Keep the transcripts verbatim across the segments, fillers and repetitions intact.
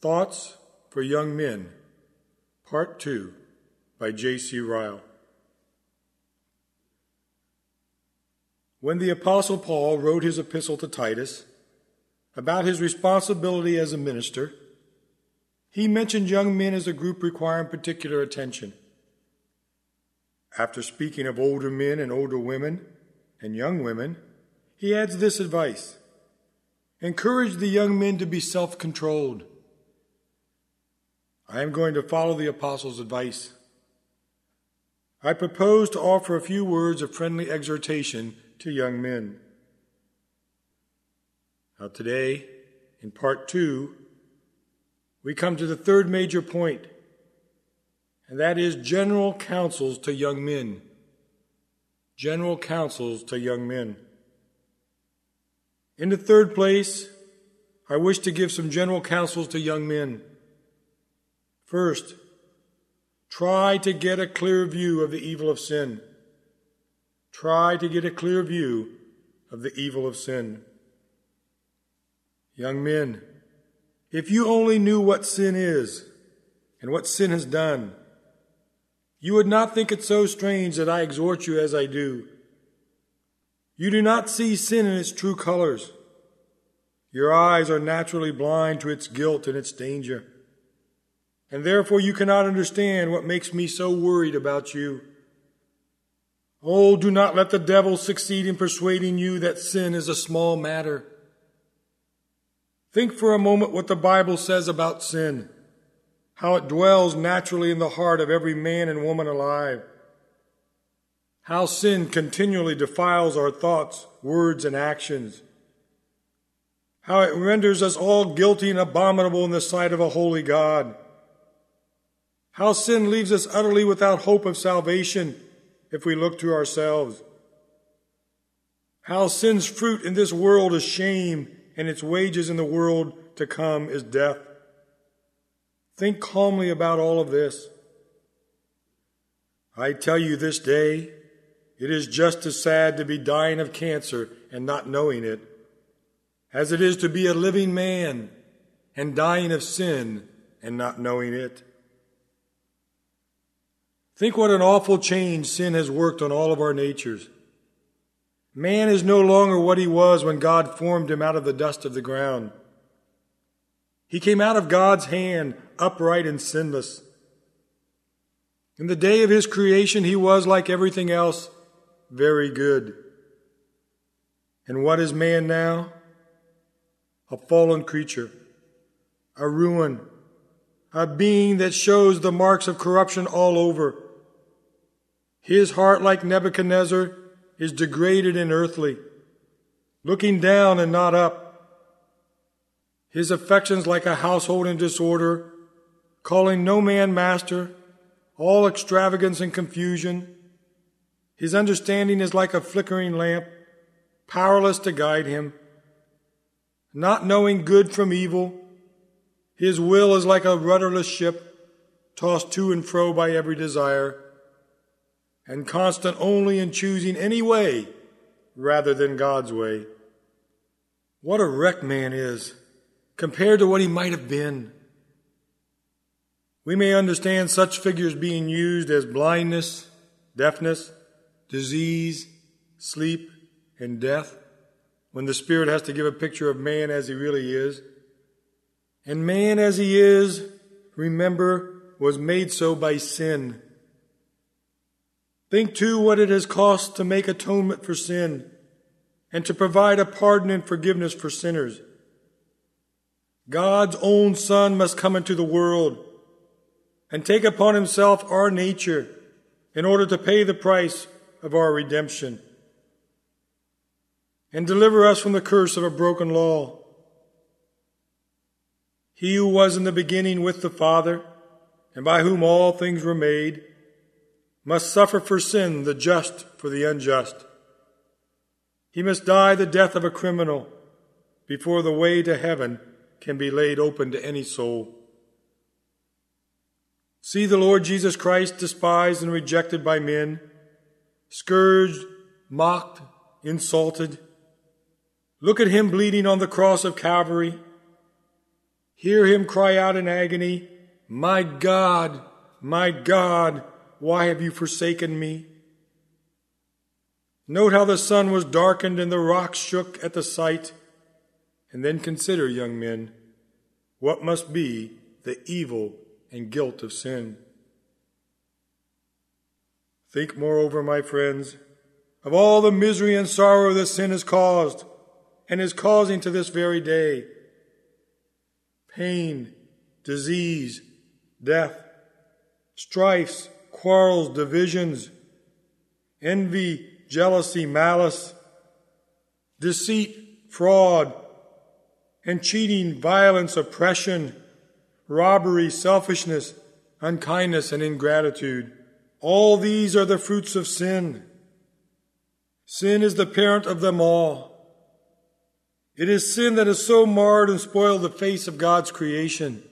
Thoughts for Young Men, Part two, by J C Ryle. When the Apostle Paul wrote his epistle to Titus about his responsibility as a minister, he mentioned young men as a group requiring particular attention. After speaking of older men and older women and young women, he adds this advice: encourage the young men to be self-controlled. I am going to follow the apostle's advice. I propose to offer a few words of friendly exhortation to young men. Now today, in part two, we come to the third major point, and that is general counsels to young men. General counsels to young men. In the third place, I wish to give some general counsels to young men. First, try to get a clear view of the evil of sin. Try to get a clear view of the evil of sin. Young men, if you only knew what sin is and what sin has done, you would not think it so strange that I exhort you as I do. You do not see sin in its true colors. Your eyes are naturally blind to its guilt and its danger, and therefore you cannot understand what makes me so worried about you. Oh, do not let the devil succeed in persuading you that sin is a small matter. Think for a moment what the Bible says about sin, how it dwells naturally in the heart of every man and woman alive, how sin continually defiles our thoughts, words, and actions, how it renders us all guilty and abominable in the sight of a holy God, how sin leaves us utterly without hope of salvation if we look to ourselves, how sin's fruit in this world is shame and its wages in the world to come is death. Think calmly about all of this. I tell you this day, it is just as sad to be dying of cancer and not knowing it, as it is to be a living man and dying of sin and not knowing it. Think what an awful change sin has worked on all of our natures. Man is no longer what he was when God formed him out of the dust of the ground. He came out of God's hand, upright and sinless. In the day of his creation, he was, like everything else, very good. And what is man now? A fallen creature, a ruin, a being that shows the marks of corruption all over. His heart, like Nebuchadnezzar, is degraded and earthly, looking down and not up. His affections like a household in disorder, calling no man master, all extravagance and confusion. His understanding is like a flickering lamp, powerless to guide him. Not knowing good from evil, his will is like a rudderless ship, tossed to and fro by every desire, and constant only in choosing any way rather than God's way. What a wreck man is compared to what he might have been. We may understand such figures being used as blindness, deafness, disease, sleep, and death, when the Spirit has to give a picture of man as he really is. And man as he is, remember, was made so by sin. Think, too, what it has cost to make atonement for sin and to provide a pardon and forgiveness for sinners. God's own Son must come into the world and take upon himself our nature in order to pay the price of our redemption and deliver us from the curse of a broken law. He who was in the beginning with the Father, and by whom all things were made, must suffer for sin, the just for the unjust. He must die the death of a criminal before the way to heaven can be laid open to any soul. See the Lord Jesus Christ despised and rejected by men, scourged, mocked, insulted. Look at him bleeding on the cross of Calvary. Hear him cry out in agony, "My God, my God, why have you forsaken me?" Note how the sun was darkened and the rocks shook at the sight, and then consider, young men, what must be the evil and guilt of sin. Think, moreover, my friends, of all the misery and sorrow that sin has caused and is causing to this very day. Pain, disease, death, strifes, quarrels, divisions, envy, jealousy, malice, deceit, fraud, and cheating, violence, oppression, robbery, selfishness, unkindness, and ingratitude. All these are the fruits of sin. Sin is the parent of them all. It is sin that has so marred and spoiled the face of God's creation.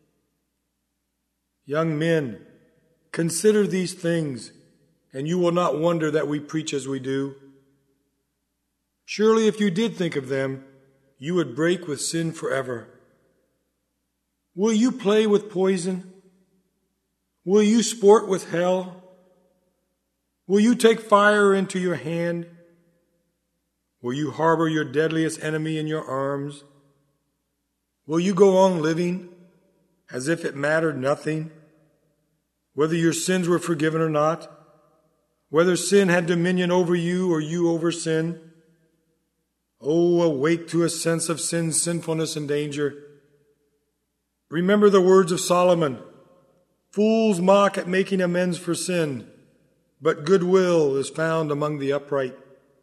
Young men, consider these things, and you will not wonder that we preach as we do. Surely if you did think of them, you would break with sin forever. Will you play with poison? Will you sport with hell? Will you take fire into your hand? Will you harbor your deadliest enemy in your arms? Will you go on living as if it mattered nothing, whether your sins were forgiven or not, whether sin had dominion over you or you over sin? Oh, awake to a sense of sin's sinfulness and danger. Remember the words of Solomon, "Fools mock at making amends for sin, but goodwill is found among the upright."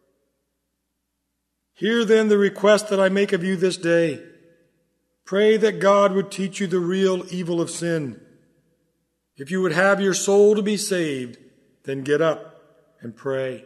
Hear then the request that I make of you this day. Pray that God would teach you the real evil of sin. If you would have your soul to be saved, then get up and pray.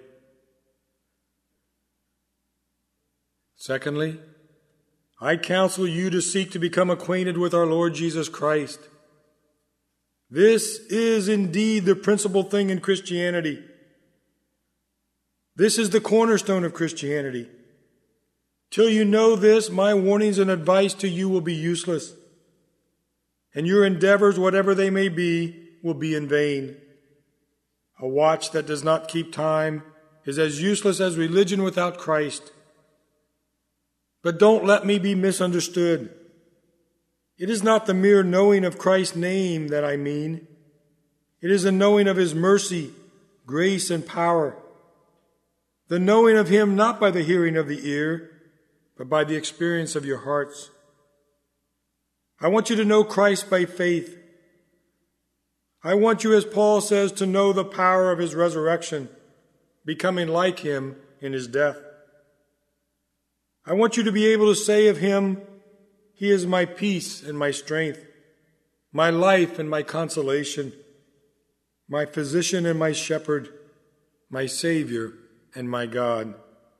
Secondly, I counsel you to seek to become acquainted with our Lord Jesus Christ. This is indeed the principal thing in Christianity. This is the cornerstone of Christianity. Till you know this, my warnings and advice to you will be useless, and your endeavors, whatever they may be, will be in vain. A watch that does not keep time is as useless as religion without Christ. But don't let me be misunderstood. It is not the mere knowing of Christ's name that I mean. It is the knowing of his mercy, grace, and power. The knowing of him not by the hearing of the ear, but by the experience of your hearts. I want you to know Christ by faith. I want you, as Paul says, to know the power of his resurrection, becoming like him in his death. I want you to be able to say of him, "He is my peace and my strength, my life and my consolation, my physician and my shepherd, my Savior and my God."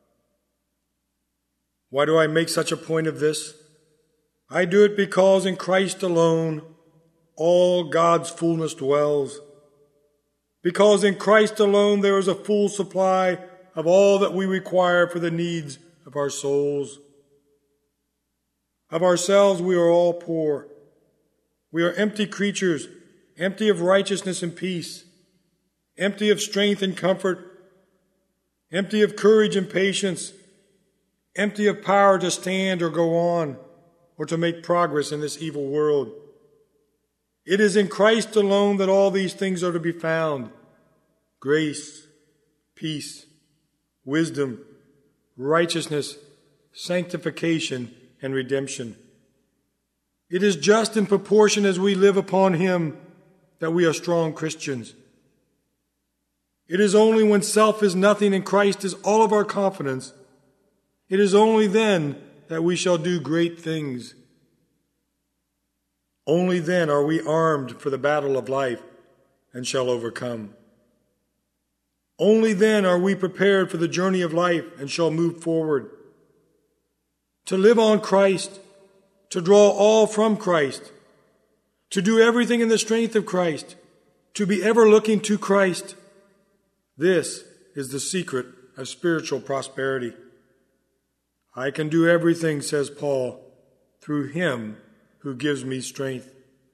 Why do I make such a point of this? I do it because in Christ alone all God's fullness dwells. Because in Christ alone there is a full supply of all that we require for the needs of our souls. Of ourselves we are all poor. We are empty creatures, empty of righteousness and peace, empty of strength and comfort, empty of courage and patience, empty of power to stand or go on or to make progress in this evil world. It is in Christ alone that all these things are to be found: grace, peace, wisdom, righteousness, sanctification, and redemption. It is just in proportion as we live upon him that we are strong Christians. It is only when self is nothing and Christ is all of our confidence, it is only then that we shall do great things. Only then are we armed for the battle of life and shall overcome. Only then are we prepared for the journey of life and shall move forward. To live on Christ, to draw all from Christ, to do everything in the strength of Christ, to be ever looking to Christ. This is the secret of spiritual prosperity. I can do everything, says Paul, through him who gives me strength.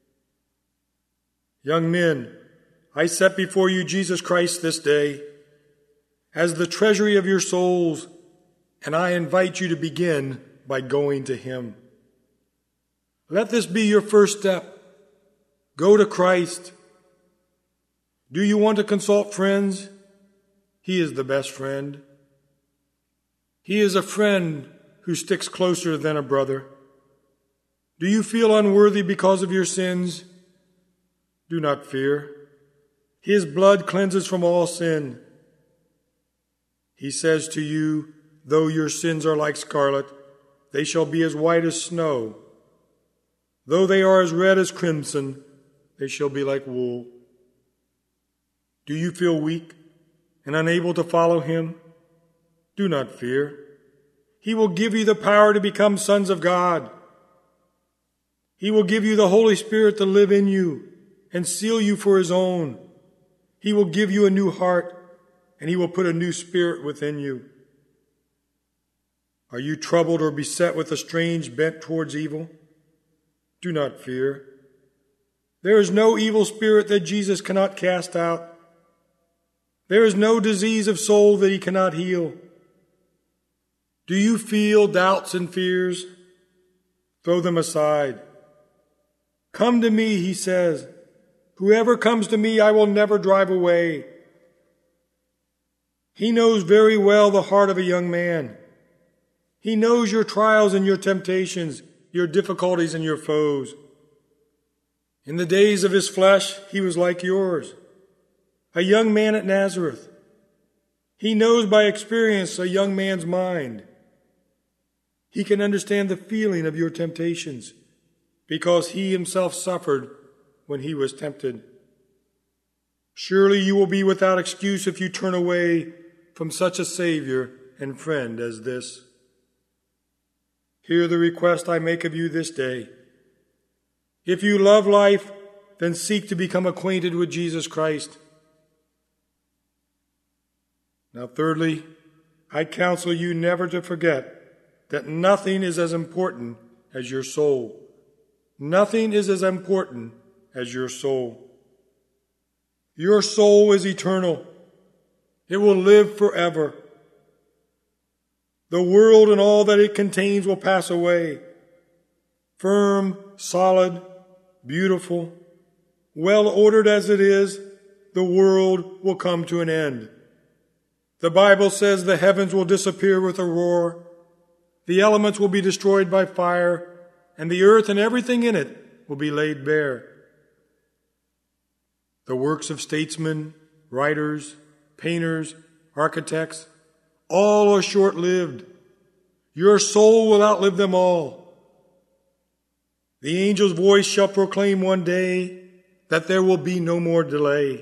Young men, I set before you Jesus Christ this day as the treasury of your souls, and I invite you to begin by going to him. Let this be your first step. Go to Christ. Do you want to consult friends? He is the best friend. He is a friend who sticks closer than a brother. Do you feel unworthy because of your sins? Do not fear. His blood cleanses from all sin. He says to you, though your sins are like scarlet, they shall be as white as snow. Though they are as red as crimson, they shall be like wool. Do you feel weak and unable to follow him? Do not fear. He will give you the power to become sons of God. He will give you the Holy Spirit to live in you and seal you for his own. He will give you a new heart, and he will put a new spirit within you. Are you troubled or beset with a strange bent towards evil? Do not fear. There is no evil spirit that Jesus cannot cast out. There is no disease of soul that he cannot heal. Do you feel doubts and fears? Throw them aside. Come to me, he says. Whoever comes to me, I will never drive away. He knows very well the heart of a young man. He knows your trials and your temptations, your difficulties and your foes. In the days of his flesh, he was like yours, a young man at Nazareth. He knows by experience a young man's mind. He can understand the feeling of your temptations because he himself suffered when he was tempted. Surely you will be without excuse if you turn away from such a Savior and friend as this. Hear the request I make of you this day. If you love life, then seek to become acquainted with Jesus Christ. Now, thirdly, I counsel you never to forget that nothing is as important as your soul. Nothing is as important as your soul. Your soul is eternal. It will live forever. The world and all that it contains will pass away. Firm, solid, beautiful, well-ordered as it is, the world will come to an end. The Bible says the heavens will disappear with a roar, the elements will be destroyed by fire, and the earth and everything in it will be laid bare. The works of statesmen, writers, painters, architects, all are short-lived. Your soul will outlive them all. The angel's voice shall proclaim one day that there will be no more delay.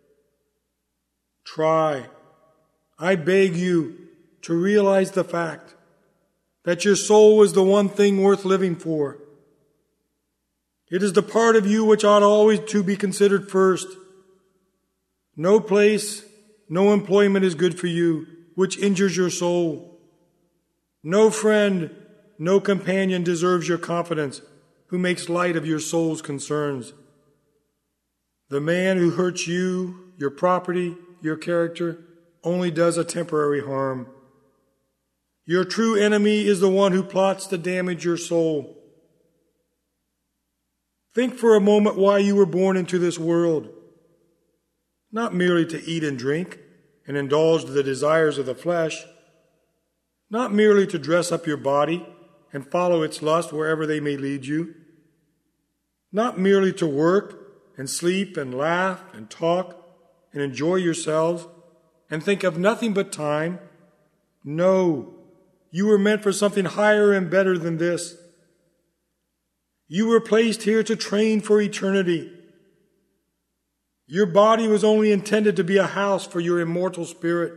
Try, I beg you, to realize the fact that your soul is the one thing worth living for. It is the part of you which ought always to be considered first. No place, no employment is good for you, which injures your soul. No friend, no companion deserves your confidence, who makes light of your soul's concerns. The man who hurts you, your property, your character, only does a temporary harm. Your true enemy is the one who plots to damage your soul. Think for a moment why you were born into this world. Not merely to eat and drink and indulge the desires of the flesh. Not merely to dress up your body and follow its lust wherever they may lead you. Not merely to work and sleep and laugh and talk and enjoy yourselves and think of nothing but time. No, you were meant for something higher and better than this. You were placed here to train for eternity. Your body was only intended to be a house for your immortal spirit.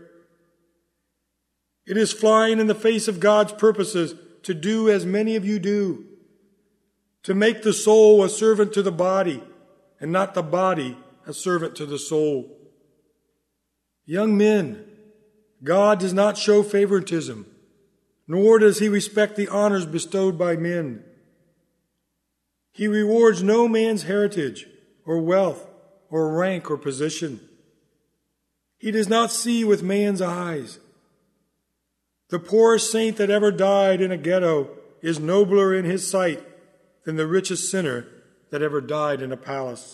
It is flying in the face of God's purposes to do as many of you do, to make the soul a servant to the body and not the body a servant to the soul. Young men, God does not show favoritism, nor does he respect the honors bestowed by men. He rewards no man's heritage or wealth or rank or position. He does not see with man's eyes. The poorest saint that ever died in a ghetto is nobler in his sight than the richest sinner that ever died in a palace.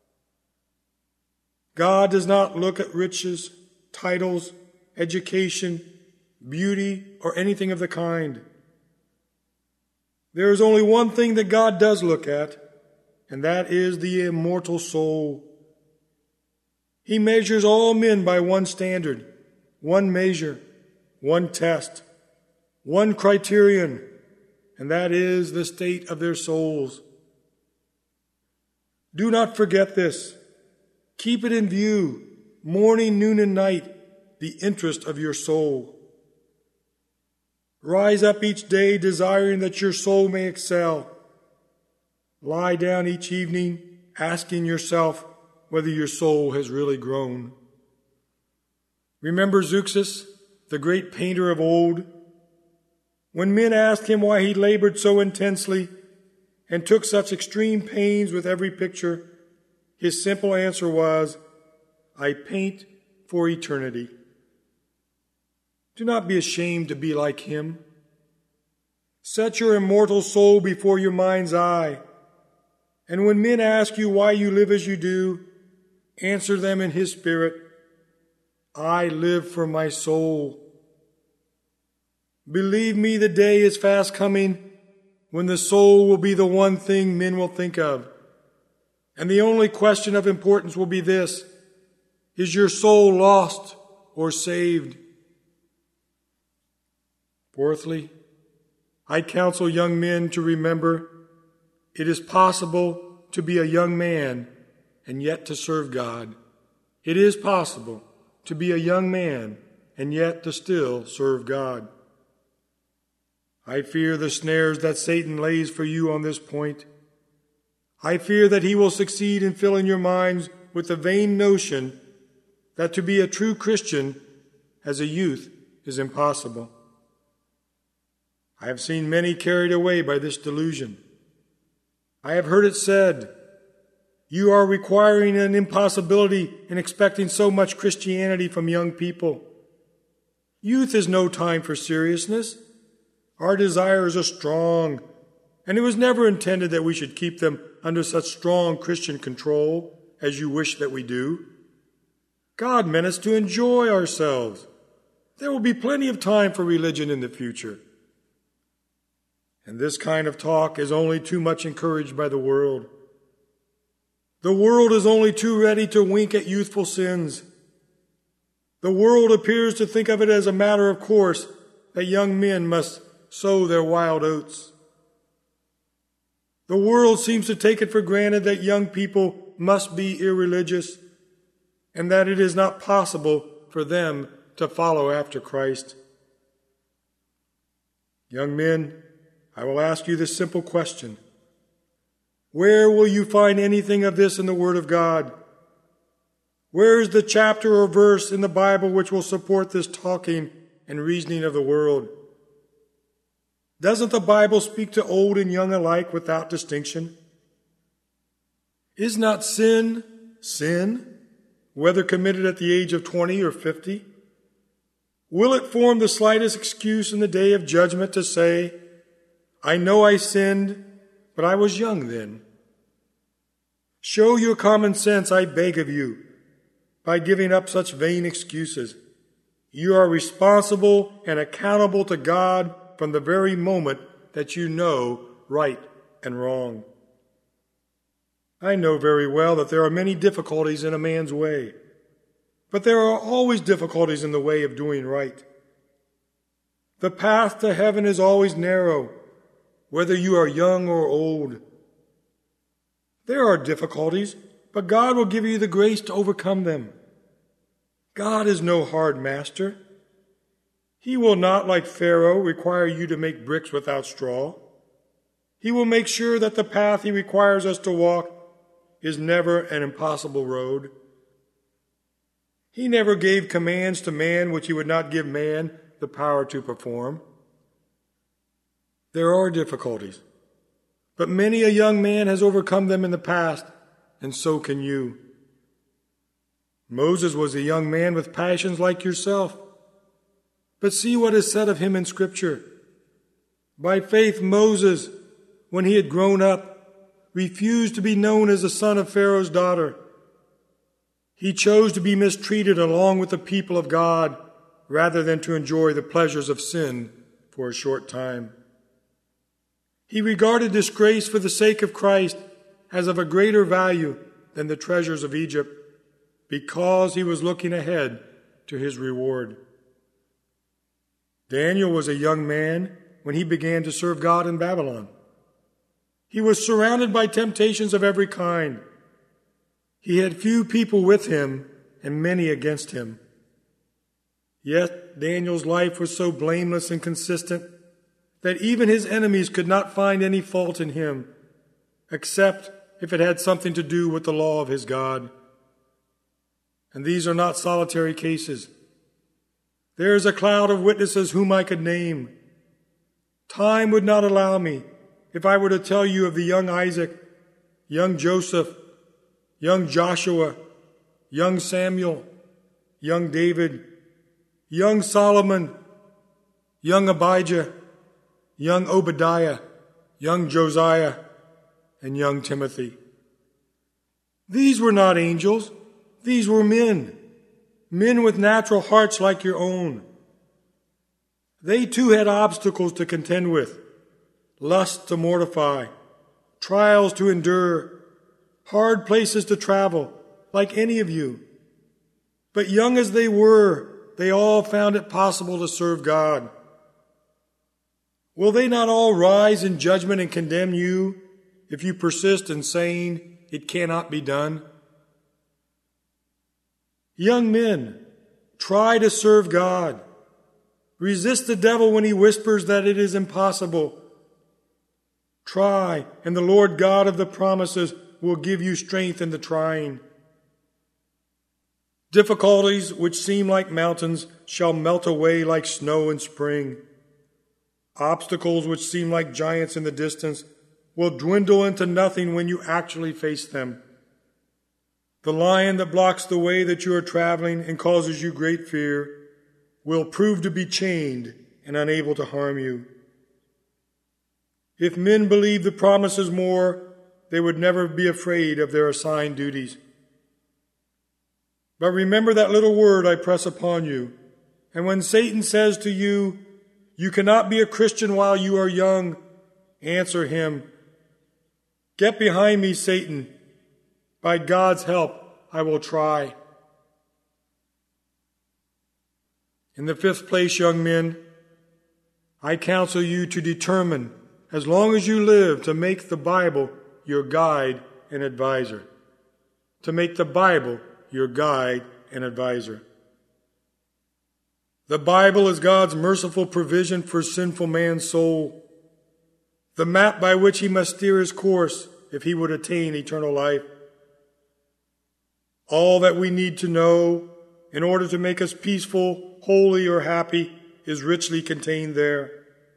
God does not look at riches, titles, education, beauty, or anything of the kind. There is only one thing that God does look at, and that is the immortal soul. He measures all men by one standard, one measure, one test, one criterion, and that is the state of their souls. Do not forget this. Keep it in view, morning, noon, and night, the interest of your soul. Rise up each day desiring that your soul may excel. Lie down each evening asking yourself whether your soul has really grown. Remember Zeuxis, the great painter of old? When men asked him why he labored so intensely and took such extreme pains with every picture, his simple answer was, "I paint for eternity." Do not be ashamed to be like him. Set your immortal soul before your mind's eye, and when men ask you why you live as you do, answer them in his spirit, "I live for my soul." Believe me, the day is fast coming when the soul will be the one thing men will think of, and the only question of importance will be this: is your soul lost or saved? Fourthly, I counsel young men to remember it is possible to be a young man and yet to serve God. It is possible to be a young man and yet to still serve God. I fear the snares that Satan lays for you on this point. I fear that he will succeed in filling your minds with the vain notion that to be a true Christian as a youth is impossible. I have seen many carried away by this delusion. I have heard it said, "You are requiring an impossibility in expecting so much Christianity from young people. Youth is no time for seriousness. Our desires are strong, and it was never intended that we should keep them under such strong Christian control as you wish that we do. God meant us to enjoy ourselves. There will be plenty of time for religion in the future." And this kind of talk is only too much encouraged by the world. The world is only too ready to wink at youthful sins. The world appears to think of it as a matter of course that young men must sow their wild oats. The world seems to take it for granted that young people must be irreligious and that it is not possible for them to follow after Christ. Young men, I will ask you this simple question. Where will you find anything of this in the Word of God? Where is the chapter or verse in the Bible which will support this talking and reasoning of the world? Doesn't the Bible speak to old and young alike without distinction? Is not sin sin, whether committed at the age of twenty or fifty? Will it form the slightest excuse in the day of judgment to say, "I know I sinned, but I was young then"? Show your common sense, I beg of you, by giving up such vain excuses. You are responsible and accountable to God from the very moment that you know right and wrong. I know very well that there are many difficulties in a man's way, but there are always difficulties in the way of doing right. The path to heaven is always narrow, whether you are young or old. There are difficulties, but God will give you the grace to overcome them. God is no hard master. He will not, like Pharaoh, require you to make bricks without straw. He will make sure that the path he requires us to walk is never an impossible road. He never gave commands to man which he would not give man the power to perform. There are difficulties, but many a young man has overcome them in the past, and so can you. Moses was a young man with passions like yourself, but see what is said of him in Scripture. By faith, Moses, when he had grown up, refused to be known as the son of Pharaoh's daughter. He chose to be mistreated along with the people of God rather than to enjoy the pleasures of sin for a short time. He regarded disgrace for the sake of Christ as of a greater value than the treasures of Egypt, because he was looking ahead to his reward. Daniel was a young man when he began to serve God in Babylon. He was surrounded by temptations of every kind. He had few people with him and many against him. Yet Daniel's life was so blameless and consistent that even his enemies could not find any fault in him, except if it had something to do with the law of his God. And these are not solitary cases. There is a cloud of witnesses whom I could name. Time would not allow me if I were to tell you of the young Isaac, young Joseph, young Joshua, young Samuel, young David, young Solomon, young Abijah, young Obadiah, young Josiah, and young Timothy. These were not angels. These were men, men with natural hearts like your own. They too had obstacles to contend with, lusts to mortify, trials to endure, hard places to travel, like any of you. But young as they were, they all found it possible to serve God. Will they not all rise in judgment and condemn you if you persist in saying it cannot be done? Young men, try to serve God. Resist the devil when he whispers that it is impossible. Try, and the Lord God of the promises will give you strength in the trying. Difficulties which seem like mountains shall melt away like snow in spring. Obstacles which seem like giants in the distance will dwindle into nothing when you actually face them. The lion that blocks the way that you are traveling and causes you great fear will prove to be chained and unable to harm you. If men believed the promises more, they would never be afraid of their assigned duties. But remember that little word I press upon you. And when Satan says to you, "You cannot be a Christian while you are young," answer him, "Get behind me, Satan. By God's help, I will try." In the fifth place, young men, I counsel you to determine, as long as you live, to make the Bible your guide and advisor. To make the Bible your guide and advisor. The Bible is God's merciful provision for sinful man's soul, the map by which he must steer his course if he would attain eternal life. All that we need to know in order to make us peaceful, holy, or happy is richly contained there.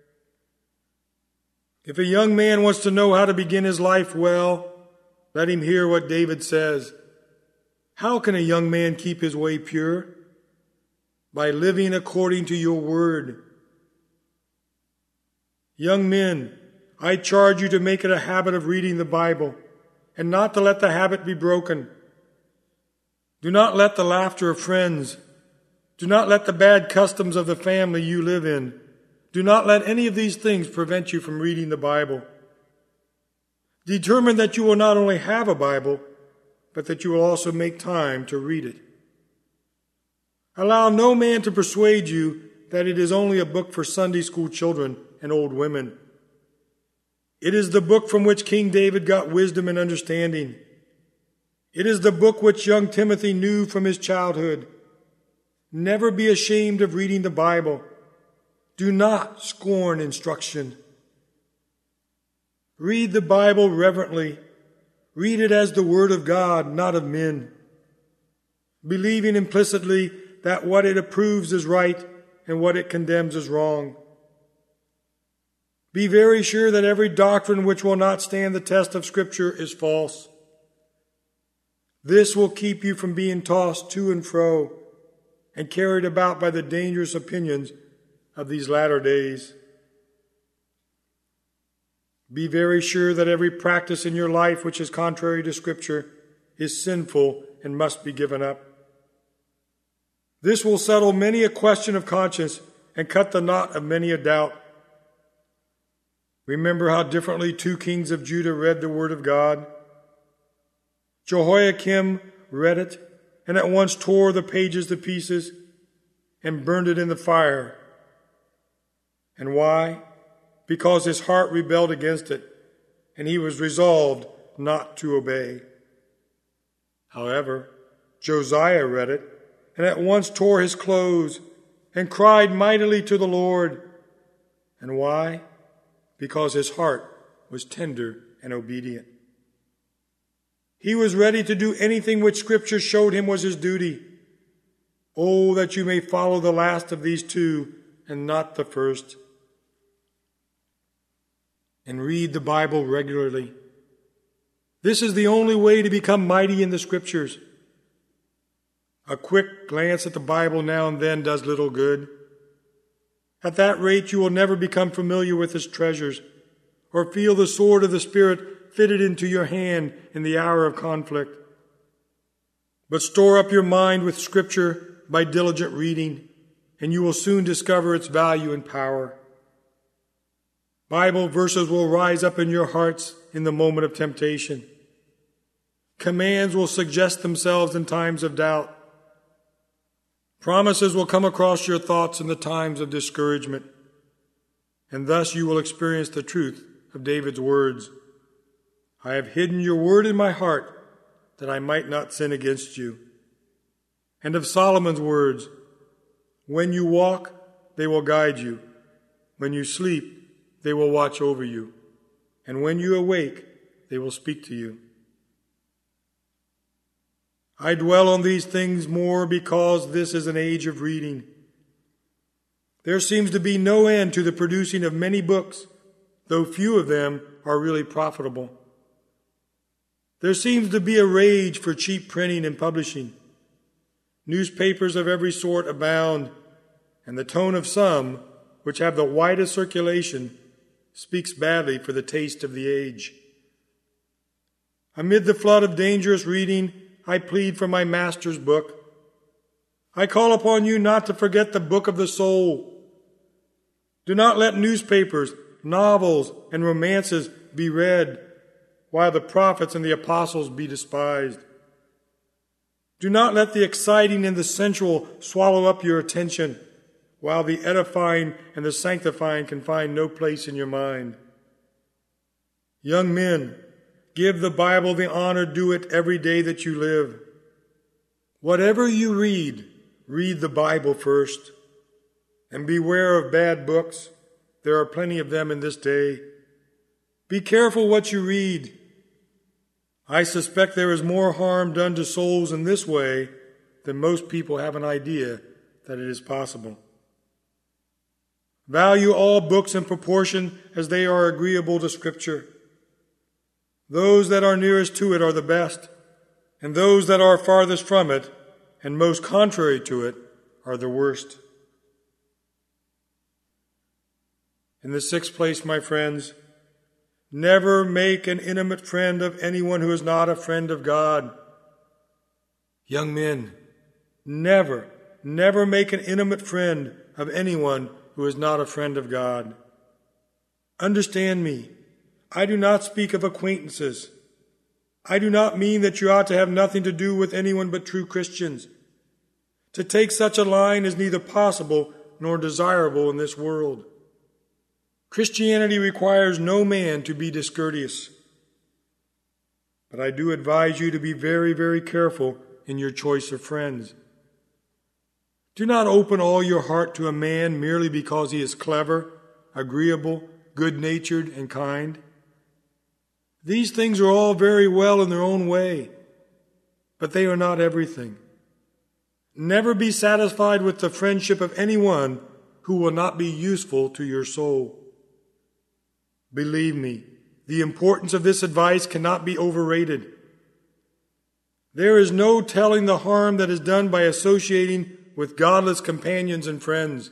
If a young man wants to know how to begin his life well, let him hear what David says. How can a young man keep his way pure? By living according to your word. Young men, I charge you to make it a habit of reading the Bible, and not to let the habit be broken. Do not let the laughter of friends, do not let the bad customs of the family you live in, do not let any of these things prevent you from reading the Bible. Determine that you will not only have a Bible, but that you will also make time to read it. Allow no man to persuade you that it is only a book for Sunday school children and old women. It is the book from which King David got wisdom and understanding. It is the book which young Timothy knew from his childhood. Never be ashamed of reading the Bible. Do not scorn instruction. Read the Bible reverently. Read it as the Word of God, not of men, believing implicitly that what it approves is right and what it condemns is wrong. Be very sure that every doctrine which will not stand the test of Scripture is false. This will keep you from being tossed to and fro and carried about by the dangerous opinions of these latter days. Be very sure that every practice in your life which is contrary to Scripture is sinful and must be given up. This will settle many a question of conscience and cut the knot of many a doubt. Remember how differently two kings of Judah read the word of God. Jehoiakim read it and at once tore the pages to pieces and burned it in the fire. And why? Because his heart rebelled against it, and he was resolved not to obey. However, Josiah read it and at once tore his clothes and cried mightily to the Lord. And why? Because his heart was tender and obedient. He was ready to do anything which Scripture showed him was his duty. Oh, that you may follow the last of these two and not the first. And read the Bible regularly. This is the only way to become mighty in the Scriptures. A quick glance at the Bible now and then does little good. At that rate, you will never become familiar with its treasures or feel the sword of the Spirit fitted into your hand in the hour of conflict. But store up your mind with Scripture by diligent reading, and you will soon discover its value and power. Bible verses will rise up in your hearts in the moment of temptation. Commands will suggest themselves in times of doubt. Promises will come across your thoughts in the times of discouragement. And thus you will experience the truth of David's words. I have hidden your word in my heart that I might not sin against you. And of Solomon's words, when you walk, they will guide you. When you sleep, they will watch over you. And when you awake, they will speak to you. I dwell on these things more because this is an age of reading. There seems to be no end to the producing of many books, though few of them are really profitable. There seems to be a rage for cheap printing and publishing. Newspapers of every sort abound, and the tone of some, which have the widest circulation, speaks badly for the taste of the age. Amid the flood of dangerous reading, I plead for my Master's book. I call upon you not to forget the book of the soul. Do not let newspapers, novels, and romances be read, while the prophets and the apostles be despised. Do not let the exciting and the sensual swallow up your attention, while the edifying and the sanctifying can find no place in your mind. Young men, give the Bible the honor due it every day that you live. Whatever you read, read the Bible first. And beware of bad books. There are plenty of them in this day. Be careful what you read. I suspect there is more harm done to souls in this way than most people have an idea that it is possible. Value all books in proportion as they are agreeable to Scripture. Those that are nearest to it are the best, and those that are farthest from it and most contrary to it are the worst. In the sixth place, my friends, never make an intimate friend of anyone who is not a friend of God. Young men, never, never make an intimate friend of anyone who is not a friend of God. Understand me. I do not speak of acquaintances. I do not mean that you ought to have nothing to do with anyone but true Christians. To take such a line is neither possible nor desirable in this world. Christianity requires no man to be discourteous. But I do advise you to be very, very careful in your choice of friends. Do not open all your heart to a man merely because he is clever, agreeable, good-natured, and kind. These things are all very well in their own way, but they are not everything. Never be satisfied with the friendship of anyone who will not be useful to your soul. Believe me, the importance of this advice cannot be overrated. There is no telling the harm that is done by associating with godless companions and friends.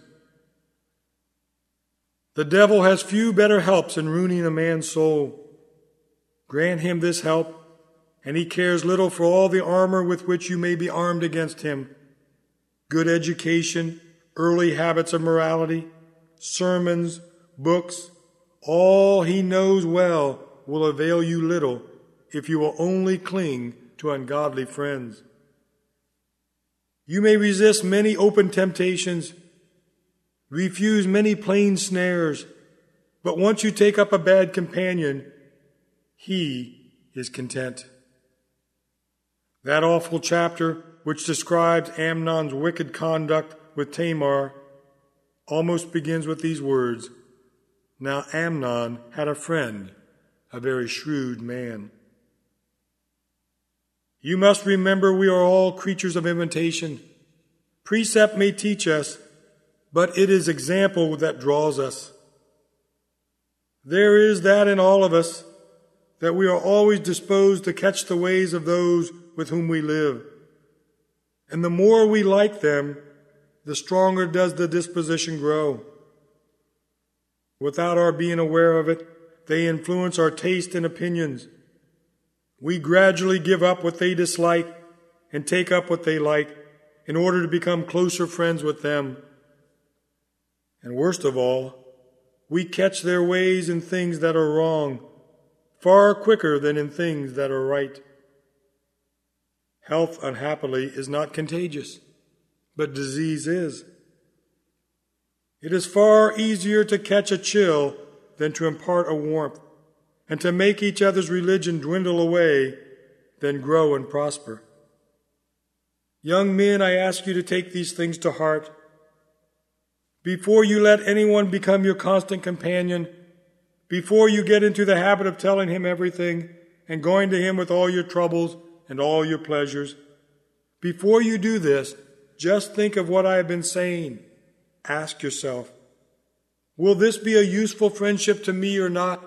The devil has few better helps in ruining a man's soul. Grant him this help, and he cares little for all the armor with which you may be armed against him. Good education, early habits of morality, sermons, books, all he knows well will avail you little if you will only cling to ungodly friends. You may resist many open temptations, refuse many plain snares, but once you take up a bad companion, he is content. That awful chapter which describes Amnon's wicked conduct with Tamar almost begins with these words, "Now Amnon had a friend, a very shrewd man." You must remember we are all creatures of imitation. Precept may teach us, but it is example that draws us. There is that in all of us, that we are always disposed to catch the ways of those with whom we live. And the more we like them, the stronger does the disposition grow. Without our being aware of it, they influence our taste and opinions. We gradually give up what they dislike and take up what they like in order to become closer friends with them. And worst of all, we catch their ways in things that are wrong far quicker than in things that are right. Health, unhappily, is not contagious, but disease is. It is far easier to catch a chill than to impart a warmth, and to make each other's religion dwindle away than grow and prosper. Young men, I ask you to take these things to heart. Before you let anyone become your constant companion, before you get into the habit of telling him everything and going to him with all your troubles and all your pleasures, before you do this, just think of what I have been saying. Ask yourself, will this be a useful friendship to me or not?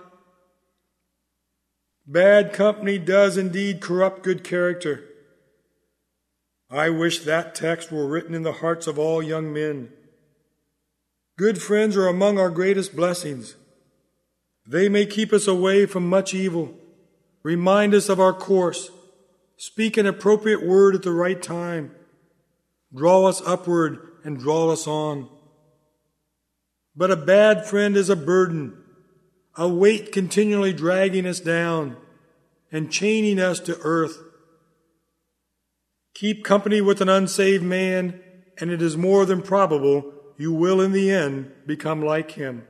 Bad company does indeed corrupt good character. I wish that text were written in the hearts of all young men. Good friends are among our greatest blessings. They may keep us away from much evil, remind us of our course, speak an appropriate word at the right time, draw us upward and draw us on. But a bad friend is a burden, a weight continually dragging us down and chaining us to earth. Keep company with an unsaved man, and it is more than probable you will in the end become like him.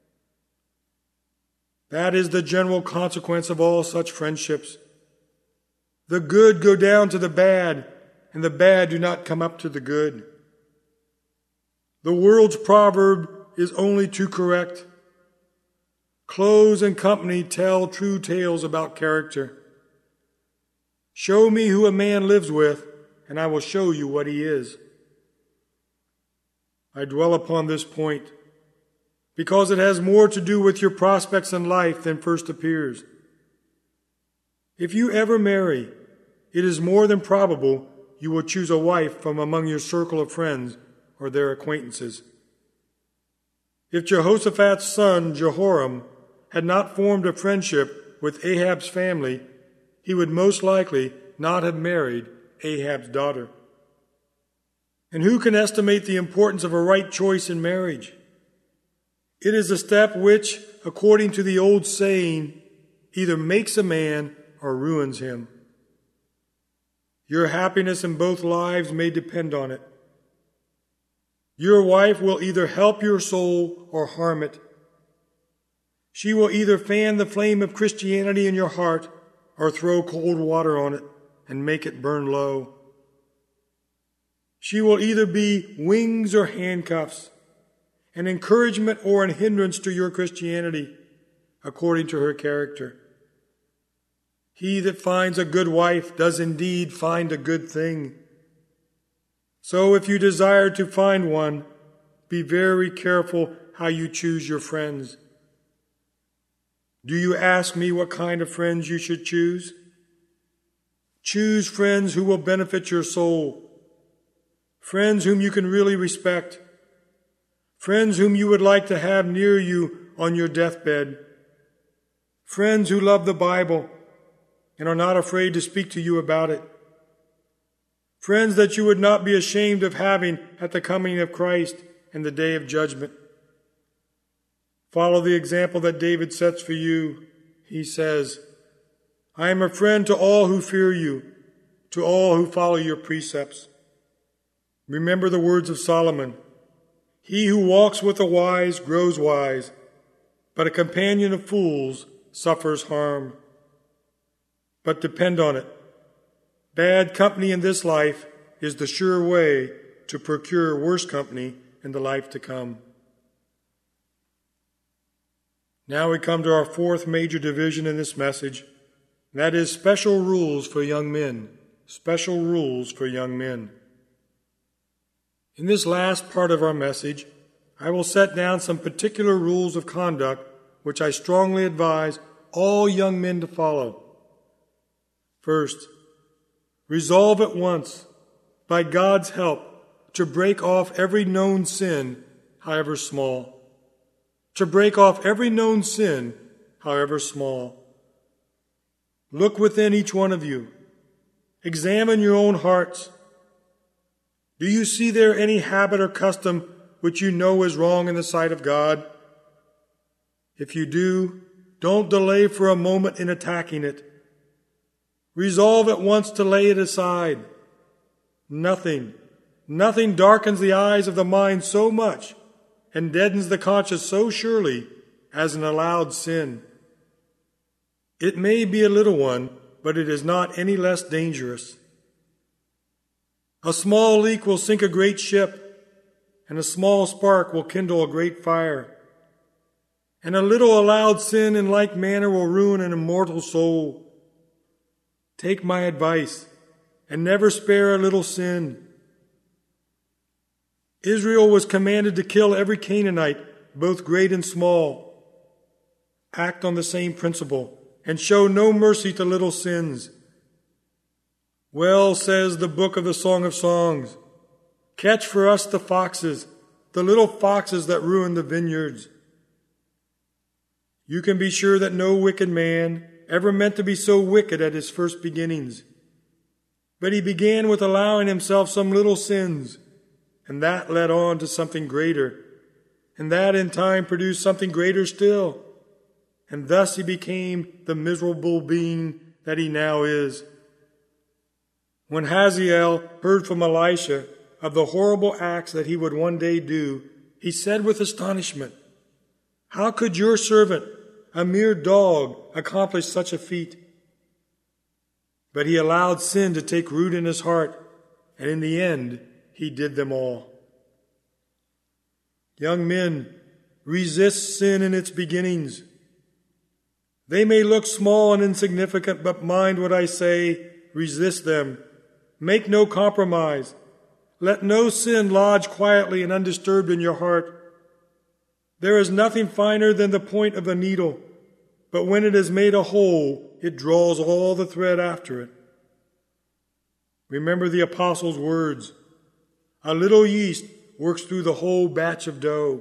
That is the general consequence of all such friendships. The good go down to the bad, and the bad do not come up to the good. The world's proverb is only too correct. Clothes and company tell true tales about character. Show me who a man lives with, and I will show you what he is. I dwell upon this point because it has more to do with your prospects in life than first appears. If you ever marry, it is more than probable you will choose a wife from among your circle of friends or their acquaintances. If Jehoshaphat's son, Jehoram, had not formed a friendship with Ahab's family, he would most likely not have married Ahab's daughter. And who can estimate the importance of a right choice in marriage? It is a step which, according to the old saying, either makes a man or ruins him. Your happiness in both lives may depend on it. Your wife will either help your soul or harm it. She will either fan the flame of Christianity in your heart or throw cold water on it and make it burn low. She will either be wings or handcuffs, an encouragement or an hindrance to your Christianity, according to her character. He that finds a good wife does indeed find a good thing. So if you desire to find one, be very careful how you choose your friends. Do you ask me what kind of friends you should choose? Choose friends who will benefit your soul, friends whom you can really respect, friends whom you would like to have near you on your deathbed, friends who love the Bible and are not afraid to speak to you about it, friends that you would not be ashamed of having at the coming of Christ and the day of judgment. Follow the example that David sets for you. He says, I am a friend to all who fear you, to all who follow your precepts. Remember the words of Solomon. He who walks with the wise grows wise, but a companion of fools suffers harm. But depend on it, bad company in this life is the sure way to procure worse company in the life to come. Now we come to our fourth major division in this message, and that is special rules for young men. Special rules for young men. In this last part of our message, I will set down some particular rules of conduct which I strongly advise all young men to follow. First, resolve at once, by God's help, to break off every known sin, however small. To break off every known sin, however small. Look within each one of you. Examine your own hearts. Do you see there any habit or custom which you know is wrong in the sight of God? If you do, don't delay for a moment in attacking it. Resolve at once to lay it aside. Nothing, nothing darkens the eyes of the mind so much and deadens the conscience so surely as an allowed sin. It may be a little one, but it is not any less dangerous. A small leak will sink a great ship, and a small spark will kindle a great fire. And a little allowed sin in like manner will ruin an immortal soul. Take my advice, and never spare a little sin. Israel was commanded to kill every Canaanite, both great and small. Act on the same principle, and show no mercy to little sins. Well says the book of the Song of Songs, catch for us the foxes, the little foxes that ruin the vineyards. You can be sure that no wicked man ever meant to be so wicked at his first beginnings. But he began with allowing himself some little sins, and that led on to something greater, and that in time produced something greater still. And thus he became the miserable being that he now is. When Hazael heard from Elisha of the horrible acts that he would one day do, he said with astonishment, How could your servant, a mere dog, accomplish such a feat? But he allowed sin to take root in his heart, and in the end, he did them all. Young men, resist sin in its beginnings. They may look small and insignificant, but mind what I say, resist them. Make no compromise. Let no sin lodge quietly and undisturbed in your heart. There is nothing finer than the point of a needle, but when it is made a hole, it draws all the thread after it. Remember the apostles' words, a little yeast works through the whole batch of dough.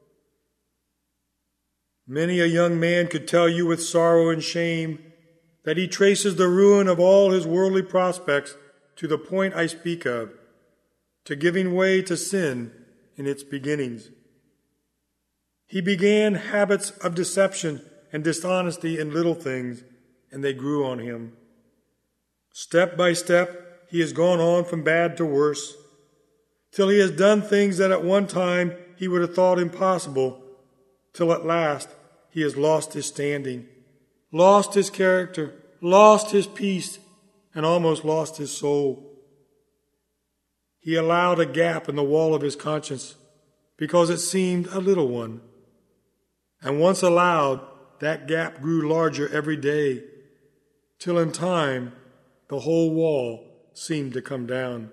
Many a young man could tell you with sorrow and shame that he traces the ruin of all his worldly prospects to the point I speak of, to giving way to sin in its beginnings. He began habits of deception and dishonesty in little things, and they grew on him. Step by step, he has gone on from bad to worse, till he has done things that at one time he would have thought impossible, till at last he has lost his standing, lost his character, lost his peace, and almost lost his soul. He allowed a gap in the wall of his conscience because it seemed a little one. And once allowed, that gap grew larger every day, till in time the whole wall seemed to come down.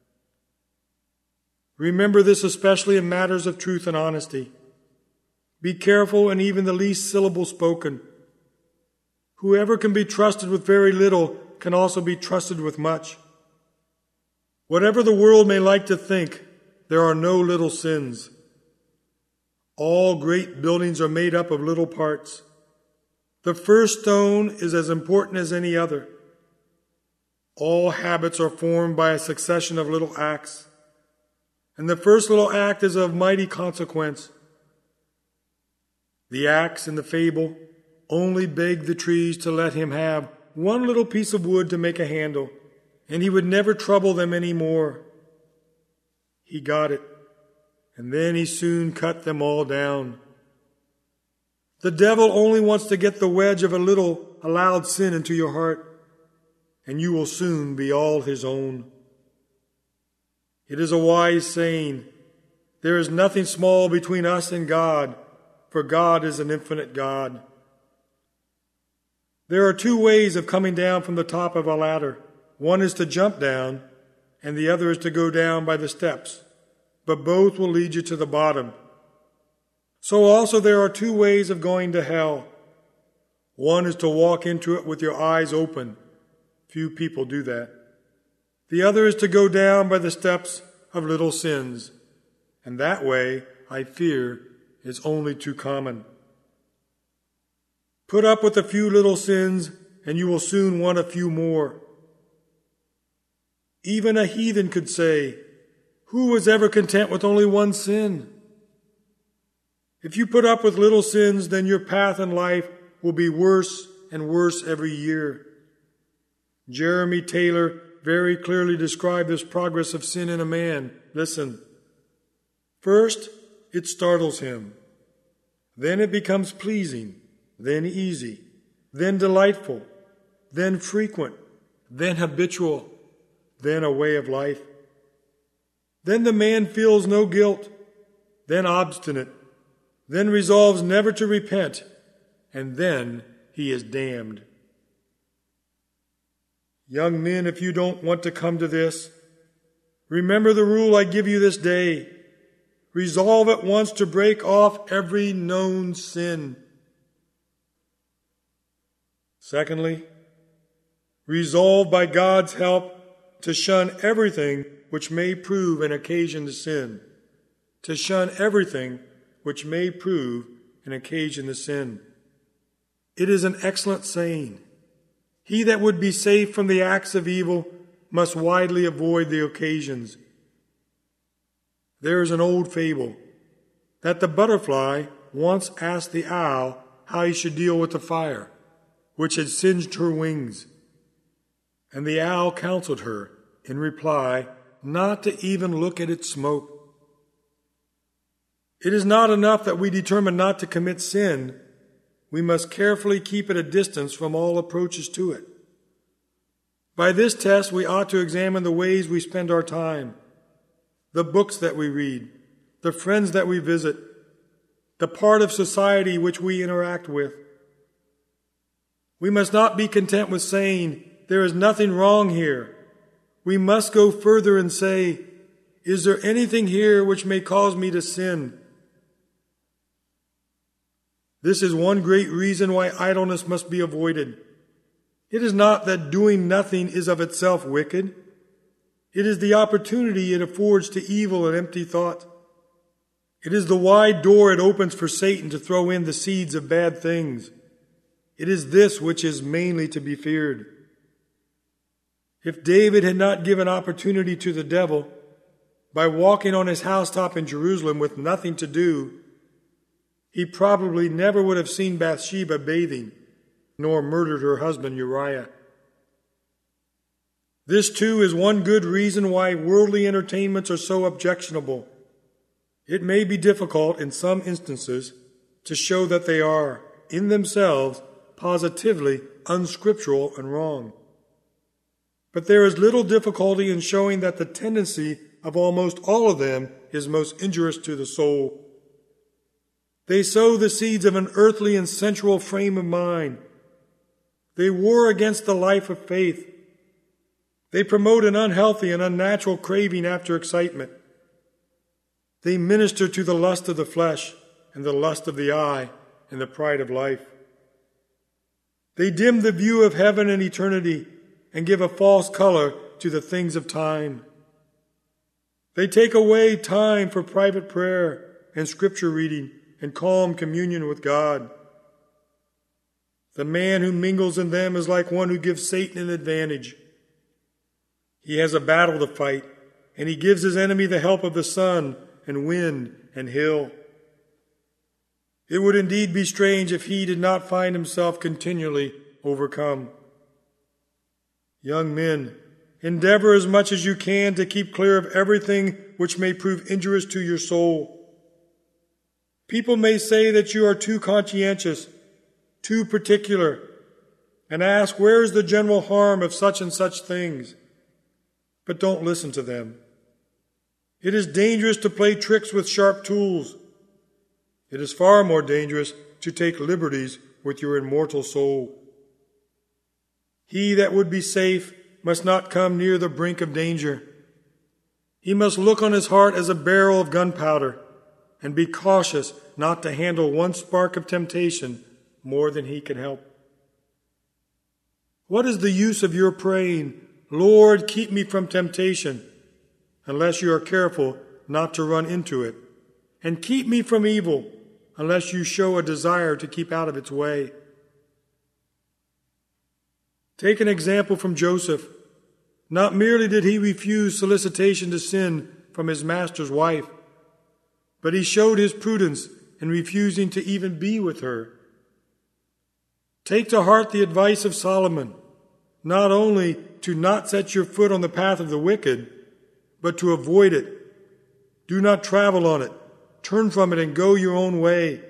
Remember this especially in matters of truth and honesty. Be careful in even the least syllable spoken, Whoever can be trusted with very little can also be trusted with much. Whatever the world may like to think, there are no little sins. All great buildings are made up of little parts. The first stone is as important as any other. All habits are formed by a succession of little acts, and the first little act is of mighty consequence. The axe in the fable only begged the trees to let him have one little piece of wood to make a handle, and he would never trouble them any more. He got it, and then he soon cut them all down. The devil only wants to get the wedge of a little allowed sin into your heart, and you will soon be all his own. It is a wise saying, there is nothing small between us and God, for God is an infinite God. There are two ways of coming down from the top of a ladder. One is to jump down, and the other is to go down by the steps, but both will lead you to the bottom. So also there are two ways of going to hell. One is to walk into it with your eyes open. Few people do that. The other is to go down by the steps of little sins, and that way, I fear, is only too common. Put up with a few little sins, and you will soon want a few more. Even a heathen could say, who was ever content with only one sin? If you put up with little sins, then your path in life will be worse and worse every year. Jeremy Taylor very clearly described this progress of sin in a man. Listen. First, it startles him. Then it becomes pleasing, then easy, then delightful, then frequent, then habitual, then a way of life. Then the man feels no guilt, then obstinate, then resolves never to repent, and then he is damned. Young men, if you don't want to come to this, remember the rule I give you this day. Resolve at once to break off every known sin. Secondly, resolve by God's help to shun everything which may prove an occasion to sin. To shun everything which may prove an occasion to sin. It is an excellent saying. He that would be safe from the acts of evil must widely avoid the occasions. There is an old fable that the butterfly once asked the owl how he should deal with the fire, which had singed her wings. And the owl counseled her, in reply, not to even look at its smoke. It is not enough that we determine not to commit sin. We must carefully keep at a distance from all approaches to it. By this test, we ought to examine the ways we spend our time, the books that we read, the friends that we visit, the part of society which we interact with. We must not be content with saying, there is nothing wrong here. We must go further and say, is there anything here which may cause me to sin? This is one great reason why idleness must be avoided. It is not that doing nothing is of itself wicked. It is the opportunity it affords to evil and empty thought. It is the wide door it opens for Satan to throw in the seeds of bad things. It is this which is mainly to be feared. If David had not given opportunity to the devil by walking on his housetop in Jerusalem with nothing to do, he probably never would have seen Bathsheba bathing, nor murdered her husband Uriah. This, too, is one good reason why worldly entertainments are so objectionable. It may be difficult, in some instances, to show that they are, in themselves, positively unscriptural and wrong. But there is little difficulty in showing that the tendency of almost all of them is most injurious to the soul. They sow the seeds of an earthly and sensual frame of mind. They war against the life of faith. They promote an unhealthy and unnatural craving after excitement. They minister to the lust of the flesh and the lust of the eye and the pride of life. They dim the view of heaven and eternity and give a false color to the things of time. They take away time for private prayer and scripture reading and calm communion with God. The man who mingles in them is like one who gives Satan an advantage. He has a battle to fight, and he gives his enemy the help of the sun and wind and hill. It would indeed be strange if he did not find himself continually overcome. Young men, endeavor as much as you can to keep clear of everything which may prove injurious to your soul. People may say that you are too conscientious, too particular, and ask, where is the general harm of such and such things? But don't listen to them. It is dangerous to play tricks with sharp tools. It is far more dangerous to take liberties with your immortal soul. He that would be safe must not come near the brink of danger. He must look on his heart as a barrel of gunpowder and be cautious not to handle one spark of temptation more than he can help. What is the use of your praying, Lord, keep me from temptation, unless you are careful not to run into it, and keep me from evil, unless you show a desire to keep out of its way? Take an example from Joseph. Not merely did he refuse solicitation to sin from his master's wife, but he showed his prudence in refusing to even be with her. Take to heart the advice of Solomon, not only to not set your foot on the path of the wicked, but to avoid it. Do not travel on it. Turn from it and go your own way.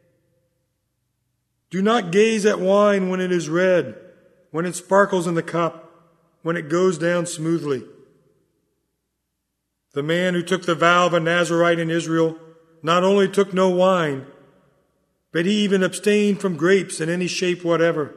Do not gaze at wine when it is red, when it sparkles in the cup, when it goes down smoothly. The man who took the vow of a Nazirite in Israel not only took no wine, but he even abstained from grapes in any shape whatever.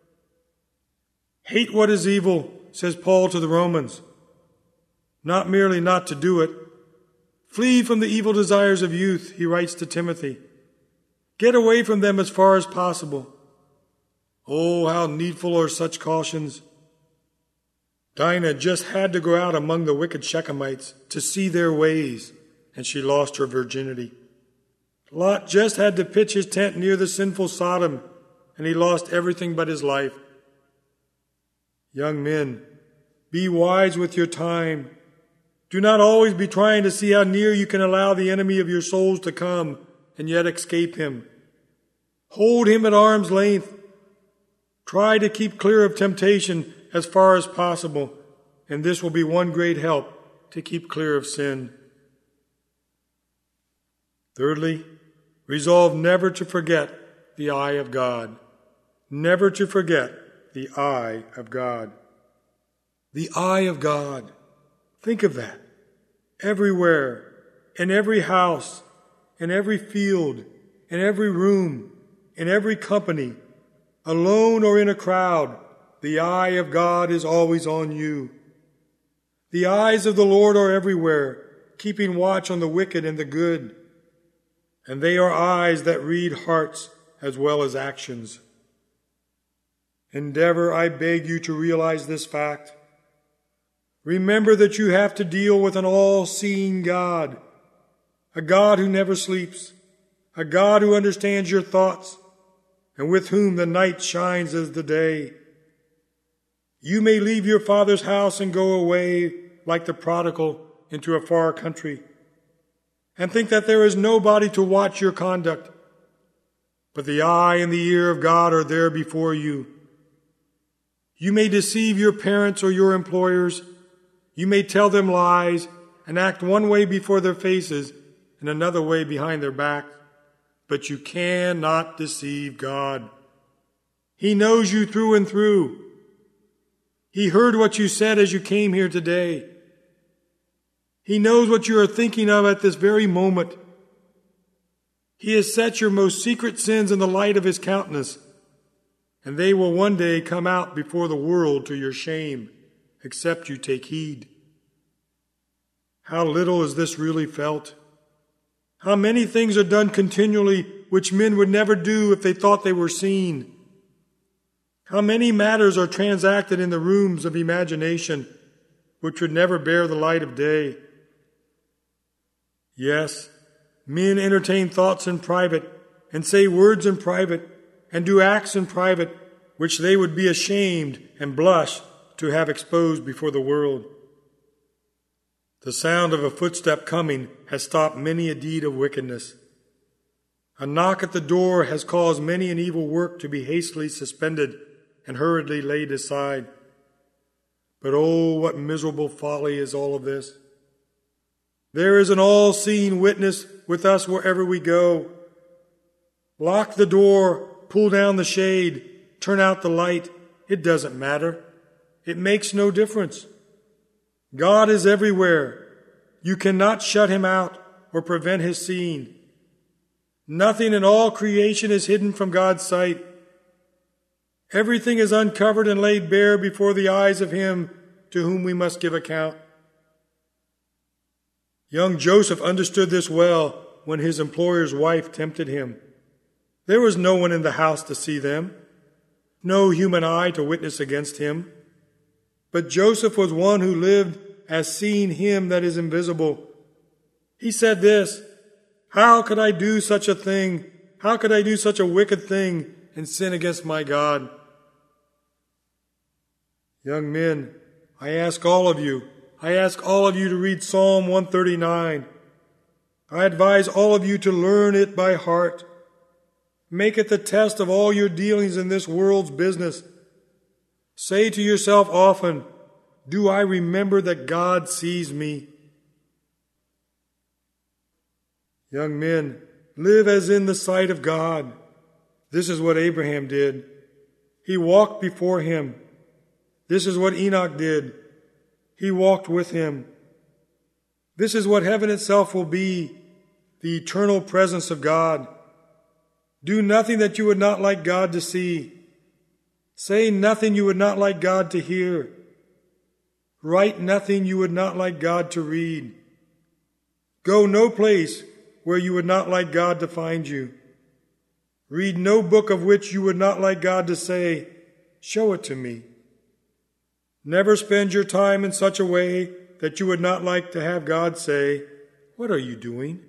Hate what is evil, says Paul to the Romans. Not merely not to do it. Flee from the evil desires of youth, he writes to Timothy. Get away from them as far as possible. Oh, how needful are such cautions. Dinah just had to go out among the wicked Shechemites to see their ways, and she lost her virginity. Lot just had to pitch his tent near the sinful Sodom, and he lost everything but his life. Young men, be wise with your time. Do not always be trying to see how near you can allow the enemy of your souls to come and yet escape him. Hold him at arm's length. Try to keep clear of temptation as far as possible, and this will be one great help to keep clear of sin. Thirdly, resolve never to forget the eye of God. Never to forget the eye of God. The eye of God. Think of that. Everywhere, in every house, in every field, in every room, in every company, alone or in a crowd, the eye of God is always on you. The eyes of the Lord are everywhere, keeping watch on the wicked and the good. And they are eyes that read hearts as well as actions. Endeavor, I beg you, to realize this fact. Remember that you have to deal with an all-seeing God, a God who never sleeps, a God who understands your thoughts, and with whom the night shines as the day. You may leave your father's house and go away like the prodigal into a far country, and think that there is nobody to watch your conduct, but the eye and the ear of God are there before you. You may deceive your parents or your employers. You may tell them lies and act one way before their faces and another way behind their backs, but you cannot deceive God. He knows you through and through. He heard what you said as you came here today. He knows what you are thinking of at this very moment. He has set your most secret sins in the light of his countenance, and they will one day come out before the world to your shame, except you take heed. How little is this really felt? How many things are done continually which men would never do if they thought they were seen? How many matters are transacted in the rooms of imagination which would never bear the light of day? Yes, men entertain thoughts in private, and say words in private, and do acts in private, which they would be ashamed and blush to have exposed before the world. The sound of a footstep coming has stopped many a deed of wickedness. A knock at the door has caused many an evil work to be hastily suspended and hurriedly laid aside. But oh, what miserable folly is all of this! There is an all-seeing witness with us wherever we go. Lock the door, pull down the shade, turn out the light. It doesn't matter. It makes no difference. God is everywhere. You cannot shut him out or prevent his seeing. Nothing in all creation is hidden from God's sight. Everything is uncovered and laid bare before the eyes of him to whom we must give account. Young Joseph understood this well when his employer's wife tempted him. There was no one in the house to see them, no human eye to witness against him. But Joseph was one who lived as seeing him that is invisible. He said this, "How could I do such a thing? How could I do such a wicked thing and sin against my God?" Young men, I ask all of you, I ask all of you to read Psalm one thirty-nine. I advise all of you to learn it by heart. Make it the test of all your dealings in this world's business. Say to yourself often, "Do I remember that God sees me?" Young men, live as in the sight of God. This is what Abraham did. He walked before him. This is what Enoch did. He walked with him. This is what heaven itself will be, the eternal presence of God. Do nothing that you would not like God to see. Say nothing you would not like God to hear. Write nothing you would not like God to read. Go no place where you would not like God to find you. Read no book of which you would not like God to say, "Show it to me." Never spend your time in such a way that you would not like to have God say, "What are you doing?"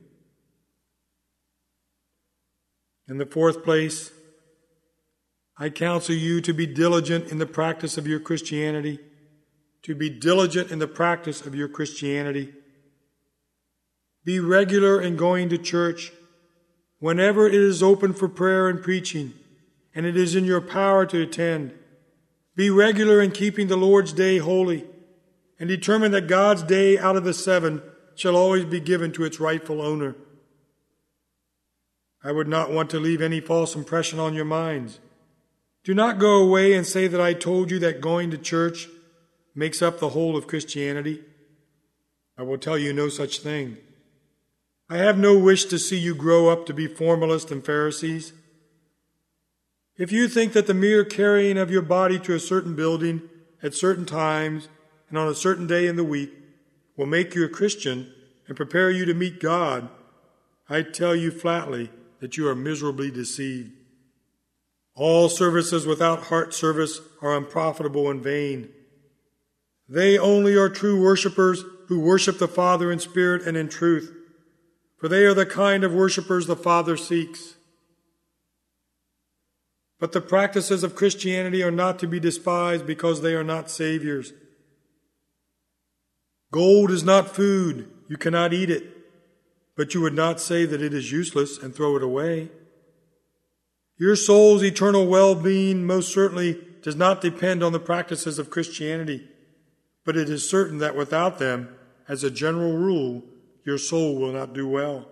In the fourth place, I counsel you to be diligent in the practice of your Christianity, to be diligent in the practice of your Christianity. Be regular in going to church whenever it is open for prayer and preaching, and it is in your power to attend. Be regular in keeping the Lord's day holy, and determine that God's day out of the seven shall always be given to its rightful owner. I would not want to leave any false impression on your minds. Do not go away and say that I told you that going to church makes up the whole of Christianity. I will tell you no such thing. I have no wish to see you grow up to be formalists and Pharisees. If you think that the mere carrying of your body to a certain building at certain times and on a certain day in the week will make you a Christian and prepare you to meet God, I tell you flatly that you are miserably deceived. All services without heart service are unprofitable and vain. They only are true worshipers who worship the Father in spirit and in truth, for they are the kind of worshipers the Father seeks. But the practices of Christianity are not to be despised because they are not saviors. Gold is not food. You cannot eat it. But you would not say that it is useless and throw it away. Your soul's eternal well-being most certainly does not depend on the practices of Christianity, but it is certain that without them, as a general rule, your soul will not do well.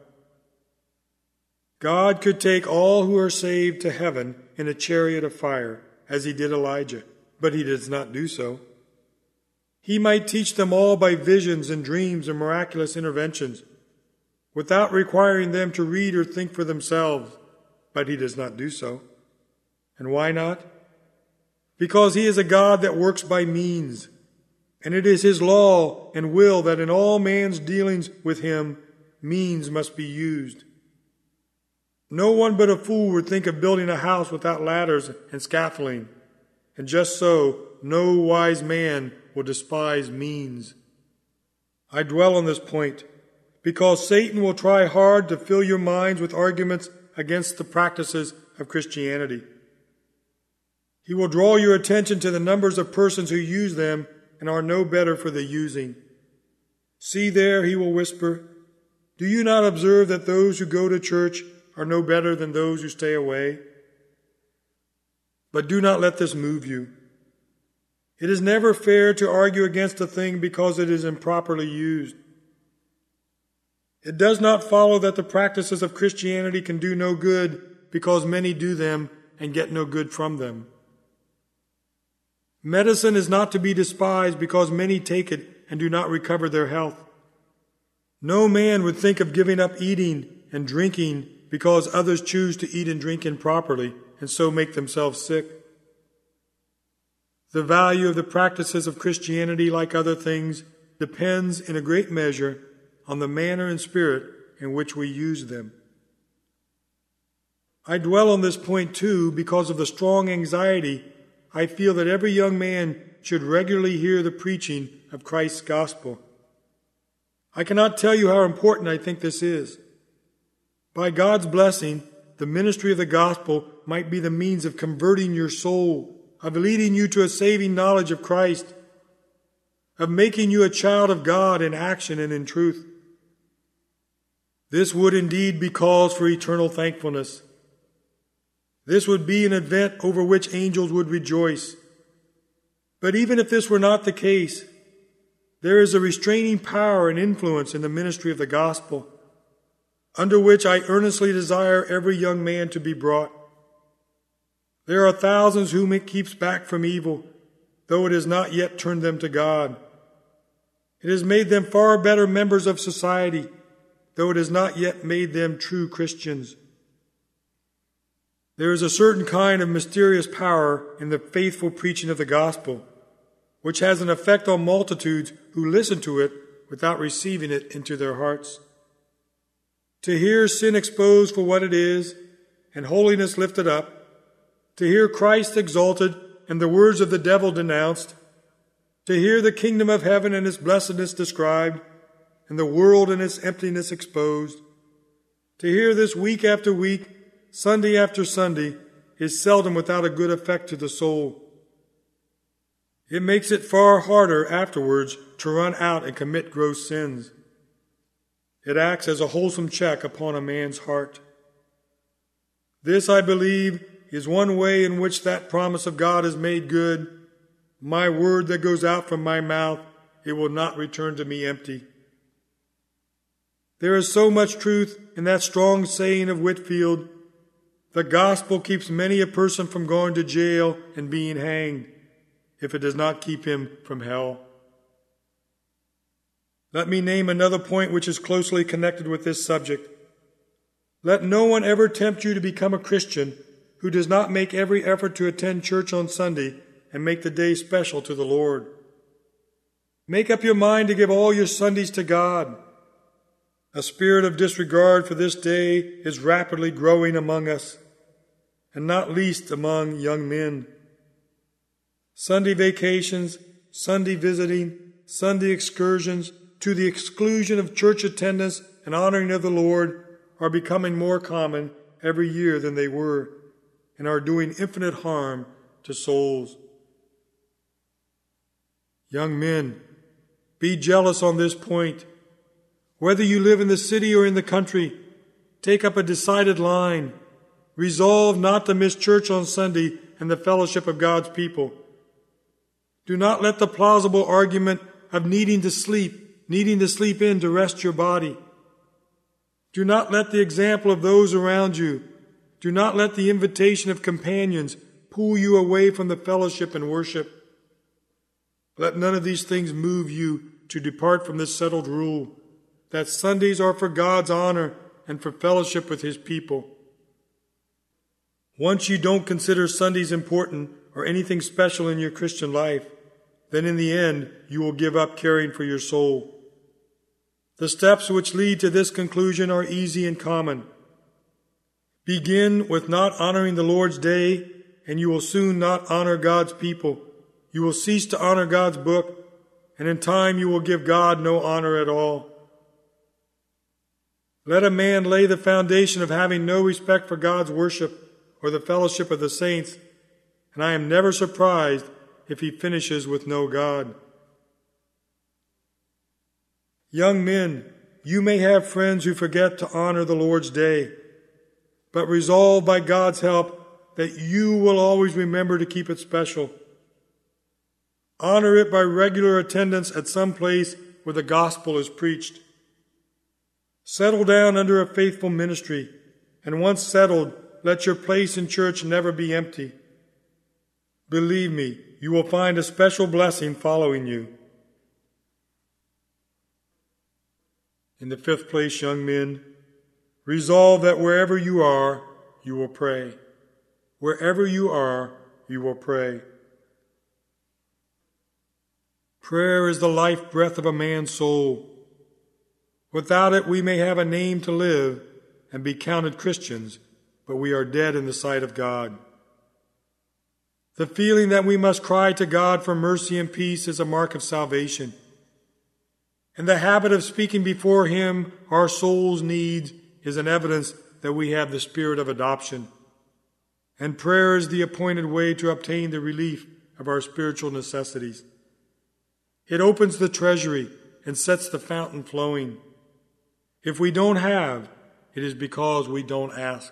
God could take all who are saved to heaven in a chariot of fire, as he did Elijah, but he does not do so. He might teach them all by visions and dreams and miraculous interventions, without requiring them to read or think for themselves, but he does not do so. And why not? Because he is a God that works by means, and it is his law and will that in all man's dealings with him, means must be used. No one but a fool would think of building a house without ladders and scaffolding. and just so, no wise man will despise means. I dwell on this point because Satan will try hard to fill your minds with arguments against the practices of Christianity. He will draw your attention to the numbers of persons who use them and are no better for the using. See there, he will whisper, do you not observe that those who go to church are no better than those who stay away? But do not let this move you. It is never fair to argue against a thing because it is improperly used. It does not follow that the practices of Christianity can do no good because many do them and get no good from them. Medicine is not to be despised because many take it and do not recover their health. No man would think of giving up eating and drinking because others choose to eat and drink improperly and so make themselves sick. The value of the practices of Christianity, like other things, depends in a great measure on the manner and spirit in which we use them. I dwell on this point too because of the strong anxiety I feel that every young man should regularly hear the preaching of Christ's gospel. I cannot tell you how important I think this is. By God's blessing, the ministry of the gospel might be the means of converting your soul, of leading you to a saving knowledge of Christ, of making you a child of God in action and in truth. This would indeed be cause for eternal thankfulness. This would be an event over which angels would rejoice. But even if this were not the case, there is a restraining power and influence in the ministry of the gospel, under which I earnestly desire every young man to be brought. There are thousands whom it keeps back from evil, though it has not yet turned them to God. It has made them far better members of society, though it has not yet made them true Christians. There is a certain kind of mysterious power in the faithful preaching of the gospel, which has an effect on multitudes who listen to it without receiving it into their hearts. To hear sin exposed for what it is, and holiness lifted up, to hear Christ exalted and the words of the devil denounced, to hear the kingdom of heaven and its blessedness described, and the world and its emptiness exposed, to hear this week after week, Sunday after Sunday, is seldom without a good effect to the soul. It makes it far harder afterwards to run out and commit gross sins. It acts as a wholesome check upon a man's heart. This, I believe, is one way in which that promise of God is made good. My word that goes out from my mouth, it will not return to me empty. There is so much truth in that strong saying of Whitefield, the gospel keeps many a person from going to jail and being hanged, if it does not keep him from hell. Let me name another point which is closely connected with this subject. Let no one ever tempt you to become a Christian who does not make every effort to attend church on Sunday and make the day special to the Lord. Make up your mind to give all your Sundays to God. A spirit of disregard for this day is rapidly growing among us, and not least among young men. Sunday vacations, Sunday visiting, Sunday excursions, to the exclusion of church attendance and honoring of the Lord, are becoming more common every year than they were, and are doing infinite harm to souls. Young men, be jealous on this point. Whether you live in the city or in the country, take up a decided line. Resolve not to miss church on Sunday and the fellowship of God's people. Do not let the plausible argument of needing to sleep, needing to sleep in to rest your body. Do not let the example of those around you, do not let the invitation of companions pull you away from the fellowship and worship. Let none of these things move you to depart from this settled rule, that Sundays are for God's honor and for fellowship with His people. Once you don't consider Sundays important or anything special in your Christian life, then in the end you will give up caring for your soul. The steps which lead to this conclusion are easy and common. Begin with not honoring the Lord's day and you will soon not honor God's people. You will cease to honor God's book, and in time you will give God no honor at all. Let a man lay the foundation of having no respect for God's worship or the fellowship of the saints, and I am never surprised if he finishes with no God. Young men, you may have friends who forget to honor the Lord's day, but resolve by God's help that you will always remember to keep it special. Honor it by regular attendance at some place where the gospel is preached. Settle down under a faithful ministry, and once settled, let your place in church never be empty. Believe me, you will find a special blessing following you. In the fifth place, young men, resolve that wherever you are, you will pray. Wherever you are, you will pray. Prayer is the life breath of a man's soul. Without it, we may have a name to live and be counted Christians, but we are dead in the sight of God. The feeling that we must cry to God for mercy and peace is a mark of salvation. And the habit of speaking before Him our soul's needs is an evidence that we have the spirit of adoption. And prayer is the appointed way to obtain the relief of our spiritual necessities. It opens the treasury and sets the fountain flowing. If we don't have, it is because we don't ask.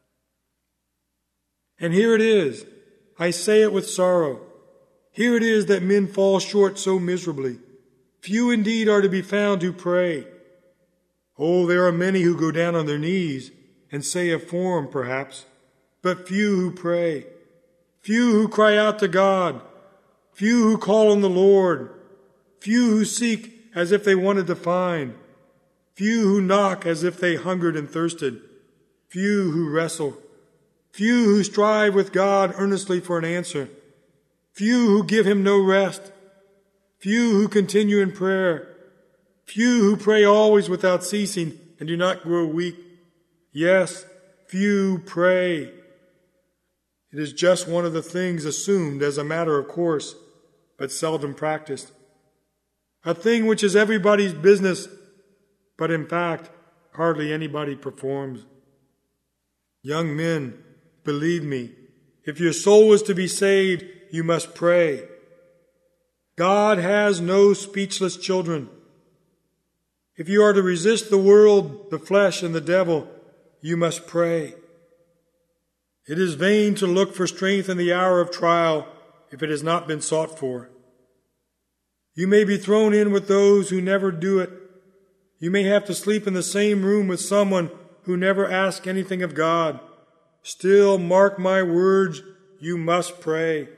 And here it is. I say it with sorrow. Here it is that men fall short so miserably. Few indeed are to be found who pray. Oh, there are many who go down on their knees and say a form, perhaps, but few who pray. Few who cry out to God. Few who call on the Lord. Few who seek as if they wanted to find. Few who knock as if they hungered and thirsted. Few who wrestle. Few who strive with God earnestly for an answer. Few who give Him no rest. Few who continue in prayer. Few who pray always without ceasing and do not grow weak. Yes, few pray. It is just one of the things assumed as a matter of course, but seldom practiced. A thing which is everybody's business, but in fact, hardly anybody performs. Young men, believe me, if your soul is to be saved, you must pray. God has no speechless children. If you are to resist the world, the flesh, and the devil, you must pray. It is vain to look for strength in the hour of trial if it has not been sought for. You may be thrown in with those who never do it. You may have to sleep in the same room with someone who never asks anything of God. Still, mark my words, you must pray.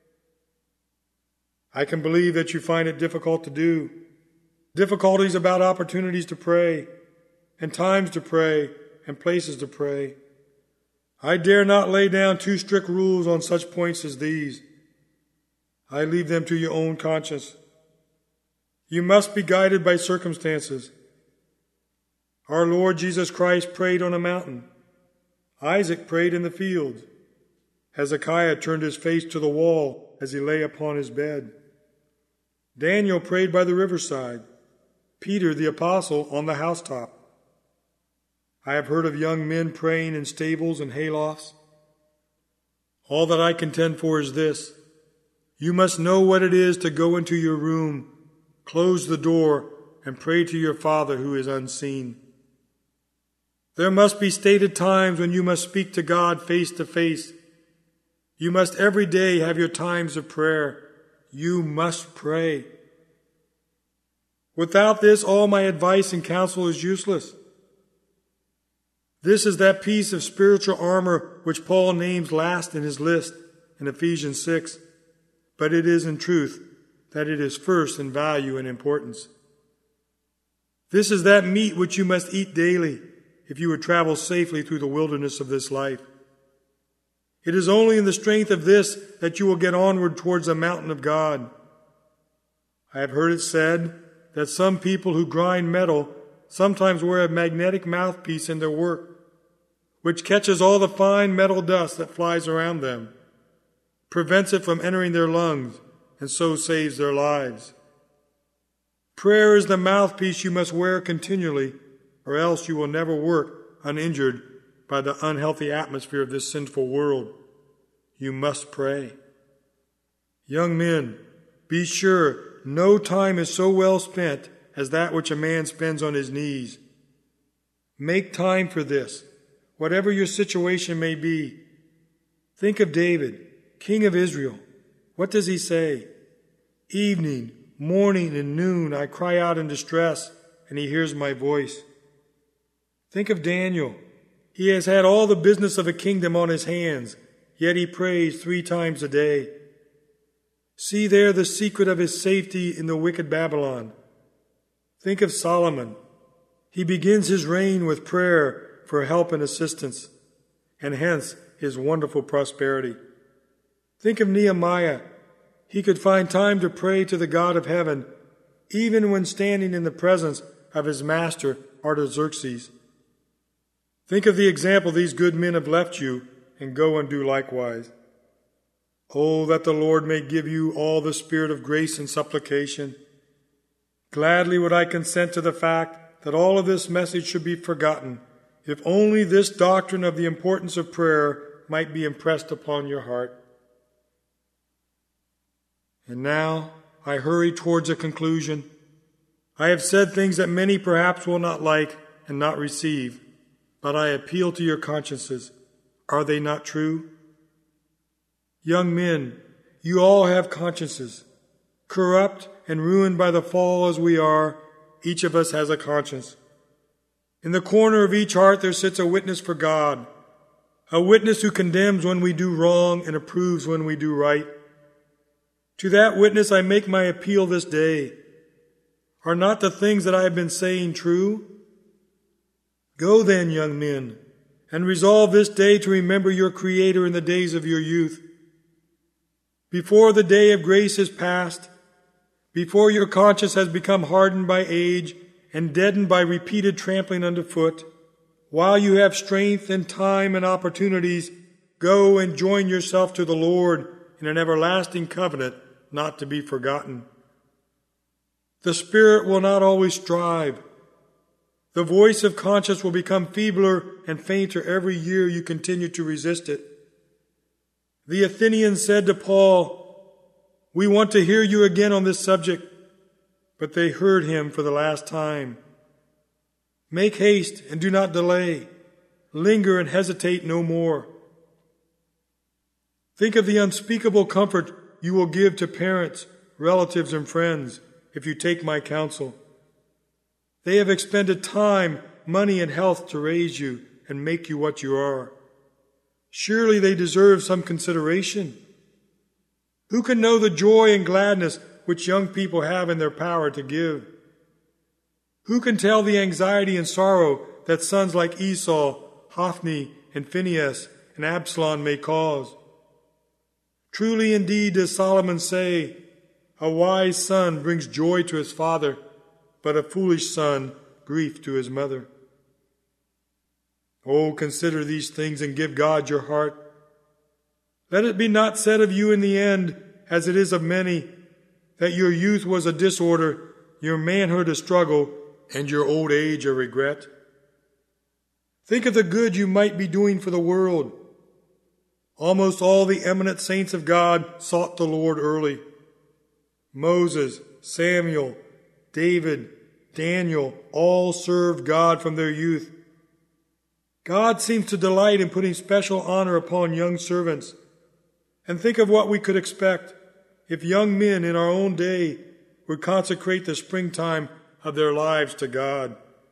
I can believe that you find it difficult to do. Difficulties about opportunities to pray, and times to pray, and places to pray. I dare not lay down too strict rules on such points as these. I leave them to your own conscience. You must be guided by circumstances. Our Lord Jesus Christ prayed on a mountain. Isaac prayed in the fields. Hezekiah turned his face to the wall as he lay upon his bed. Daniel prayed by the riverside. Peter the apostle on the housetop. I have heard of young men praying in stables and haylofts. All that I contend for is this. You must know what it is to go into your room, close the door, and pray to your Father who is unseen. There must be stated times when you must speak to God face to face. You must every day have your times of prayer. You must pray. Without this, all my advice and counsel is useless. This is that piece of spiritual armor which Paul names last in his list in Ephesians six. But it is in truth that it is first in value and importance. This is that meat which you must eat daily if you would travel safely through the wilderness of this life. It is only in the strength of this that you will get onward towards the mountain of God. I have heard it said that some people who grind metal sometimes wear a magnetic mouthpiece in their work, which catches all the fine metal dust that flies around them. prevents it from entering their lungs, and so saves their lives. Prayer is the mouthpiece you must wear continually, or else you will never work uninjured by the unhealthy atmosphere of this sinful world. You must pray. Young men, be sure no time is so well spent as that which a man spends on his knees. Make time for this, whatever your situation may be. Think of David, king of Israel. What does he say? Evening, morning, and noon I cry out in distress, and he hears my voice. Think of Daniel. He has had all the business of a kingdom on his hands, yet he prays three times a day. See there the secret of his safety in the wicked Babylon. Think of Solomon. He begins his reign with prayer for help and assistance, and hence his wonderful prosperity. Think of Nehemiah. He could find time to pray to the God of heaven, even when standing in the presence of his master Artaxerxes. Think of the example these good men have left you, and go and do likewise. Oh, that the Lord may give you all the spirit of grace and supplication. Gladly would I consent to the fact that all of this message should be forgotten, if only this doctrine of the importance of prayer might be impressed upon your heart. And now I hurry towards a conclusion. I have said things that many perhaps will not like and not receive, but I appeal to your consciences. Are they not true? Young men, you all have consciences. Corrupt and ruined by the fall as we are, each of us has a conscience. In the corner of each heart there sits a witness for God, a witness who condemns when we do wrong and approves when we do right. To that witness I make my appeal this day. Are not the things that I have been saying true? Go then, young men, and resolve this day to remember your Creator in the days of your youth. Before the day of grace is past, before your conscience has become hardened by age and deadened by repeated trampling underfoot, while you have strength and time and opportunities, go and join yourself to the Lord in an everlasting covenant not to be forgotten. The Spirit will not always strive. The voice of conscience will become feebler and fainter every year you continue to resist it. The Athenians said to Paul, "We want to hear you again on this subject," but they heard him for the last time. Make haste and do not delay. Linger and hesitate no more. Think of the unspeakable comfort you will give to parents, relatives, and friends if you take my counsel. They have expended time, money, and health to raise you and make you what you are. Surely they deserve some consideration. Who can know the joy and gladness which young people have in their power to give? Who can tell the anxiety and sorrow that sons like Esau, Hophni, and Phinehas, and Absalom may cause? Truly indeed does Solomon say, "A wise son brings joy to his father, but a foolish son grief to his mother." Oh, consider these things and give God your heart. Let it be not said of you in the end, as it is of many, that your youth was a disorder, your manhood a struggle, and your old age a regret. Think of the good you might be doing for the world. Almost all the eminent saints of God sought the Lord early. Moses, Samuel, David, Daniel, all served God from their youth. God seems to delight in putting special honor upon young servants. And think of what we could expect if young men in our own day would consecrate the springtime of their lives to God.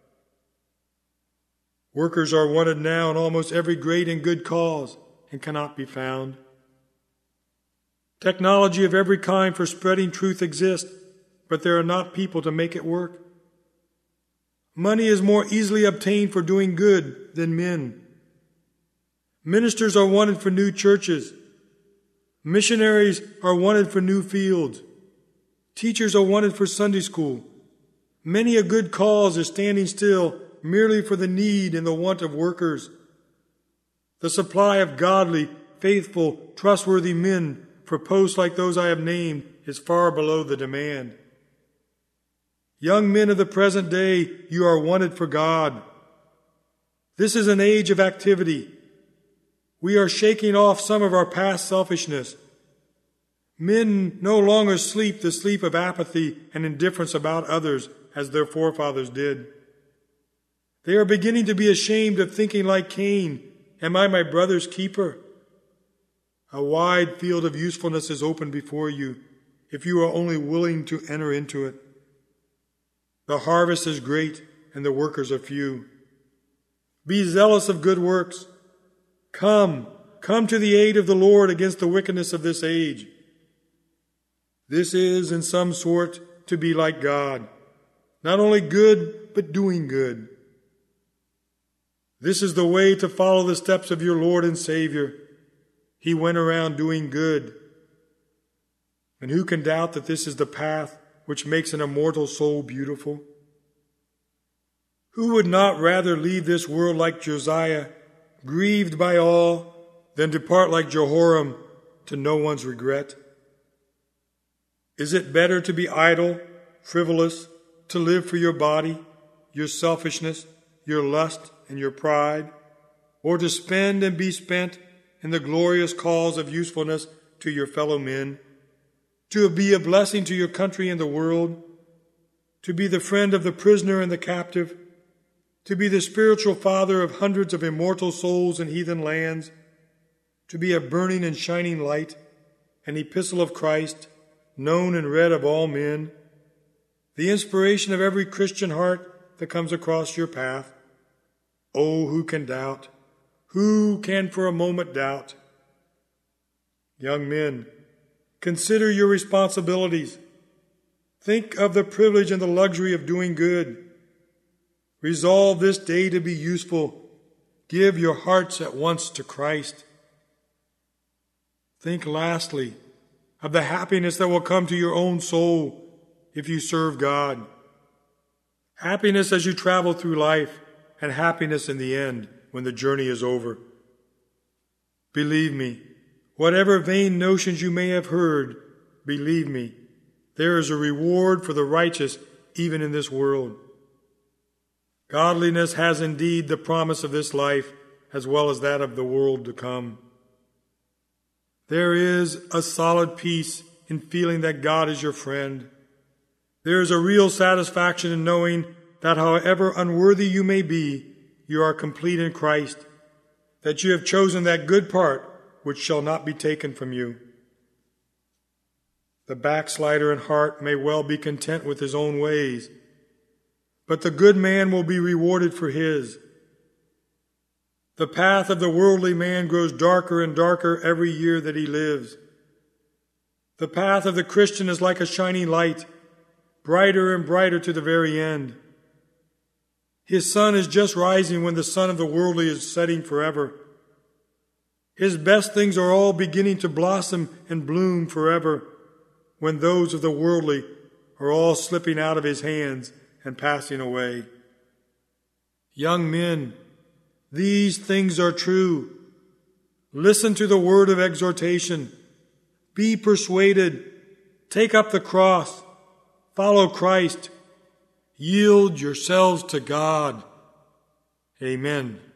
Workers are wanted now in almost every great and good cause and cannot be found. Technology of every kind for spreading truth exists, but there are not people to make it work. Money is more easily obtained for doing good than men. Ministers are wanted for new churches. Missionaries are wanted for new fields. Teachers are wanted for Sunday school. Many a good cause is standing still merely for the need and the want of workers. The supply of godly, faithful, trustworthy men for posts like those I have named is far below the demand. Young men of the present day, you are wanted for God. This is an age of activity. We are shaking off some of our past selfishness. Men no longer sleep the sleep of apathy and indifference about others as their forefathers did. They are beginning to be ashamed of thinking like Cain, "Am I my brother's keeper?" A wide field of usefulness is open before you if you are only willing to enter into it. The harvest is great and the workers are few. Be zealous of good works. Come, come to the aid of the Lord against the wickedness of this age. This is, in some sort, to be like God, not only good, but doing good. This is the way to follow the steps of your Lord and Savior. He went around doing good. And who can doubt that this is the path which makes an immortal soul beautiful? Who would not rather leave this world like Josiah, grieved by all, than depart like Jehoram to no one's regret? Is it better to be idle, frivolous, to live for your body, your selfishness, your lust, and your pride, or to spend and be spent in the glorious cause of usefulness to your fellow men, to be a blessing to your country and the world, to be the friend of the prisoner and the captive, to be the spiritual father of hundreds of immortal souls in heathen lands, to be a burning and shining light, an epistle of Christ, known and read of all men, the inspiration of every Christian heart that comes across your path? Oh, who can doubt? Who can for a moment doubt? Young men, consider your responsibilities. Think of the privilege and the luxury of doing good. Resolve this day to be useful. Give your hearts at once to Christ. Think lastly of the happiness that will come to your own soul if you serve God. Happiness as you travel through life, and happiness in the end when the journey is over. Believe me, whatever vain notions you may have heard, believe me, there is a reward for the righteous even in this world. Godliness has indeed the promise of this life as well as that of the world to come. There is a solid peace in feeling that God is your friend. There is a real satisfaction in knowing that however unworthy you may be, you are complete in Christ, that you have chosen that good part which shall not be taken from you. The backslider in heart may well be content with his own ways, but the good man will be rewarded for his. The path of the worldly man grows darker and darker every year that he lives. The path of the Christian is like a shining light, brighter and brighter to the very end. His sun is just rising when the sun of the worldly is setting forever. His best things are all beginning to blossom and bloom forever, when those of the worldly are all slipping out of his hands and passing away. Young men, these things are true. Listen to the word of exhortation. Be persuaded. Take up the cross. Follow Christ. Yield yourselves to God. Amen.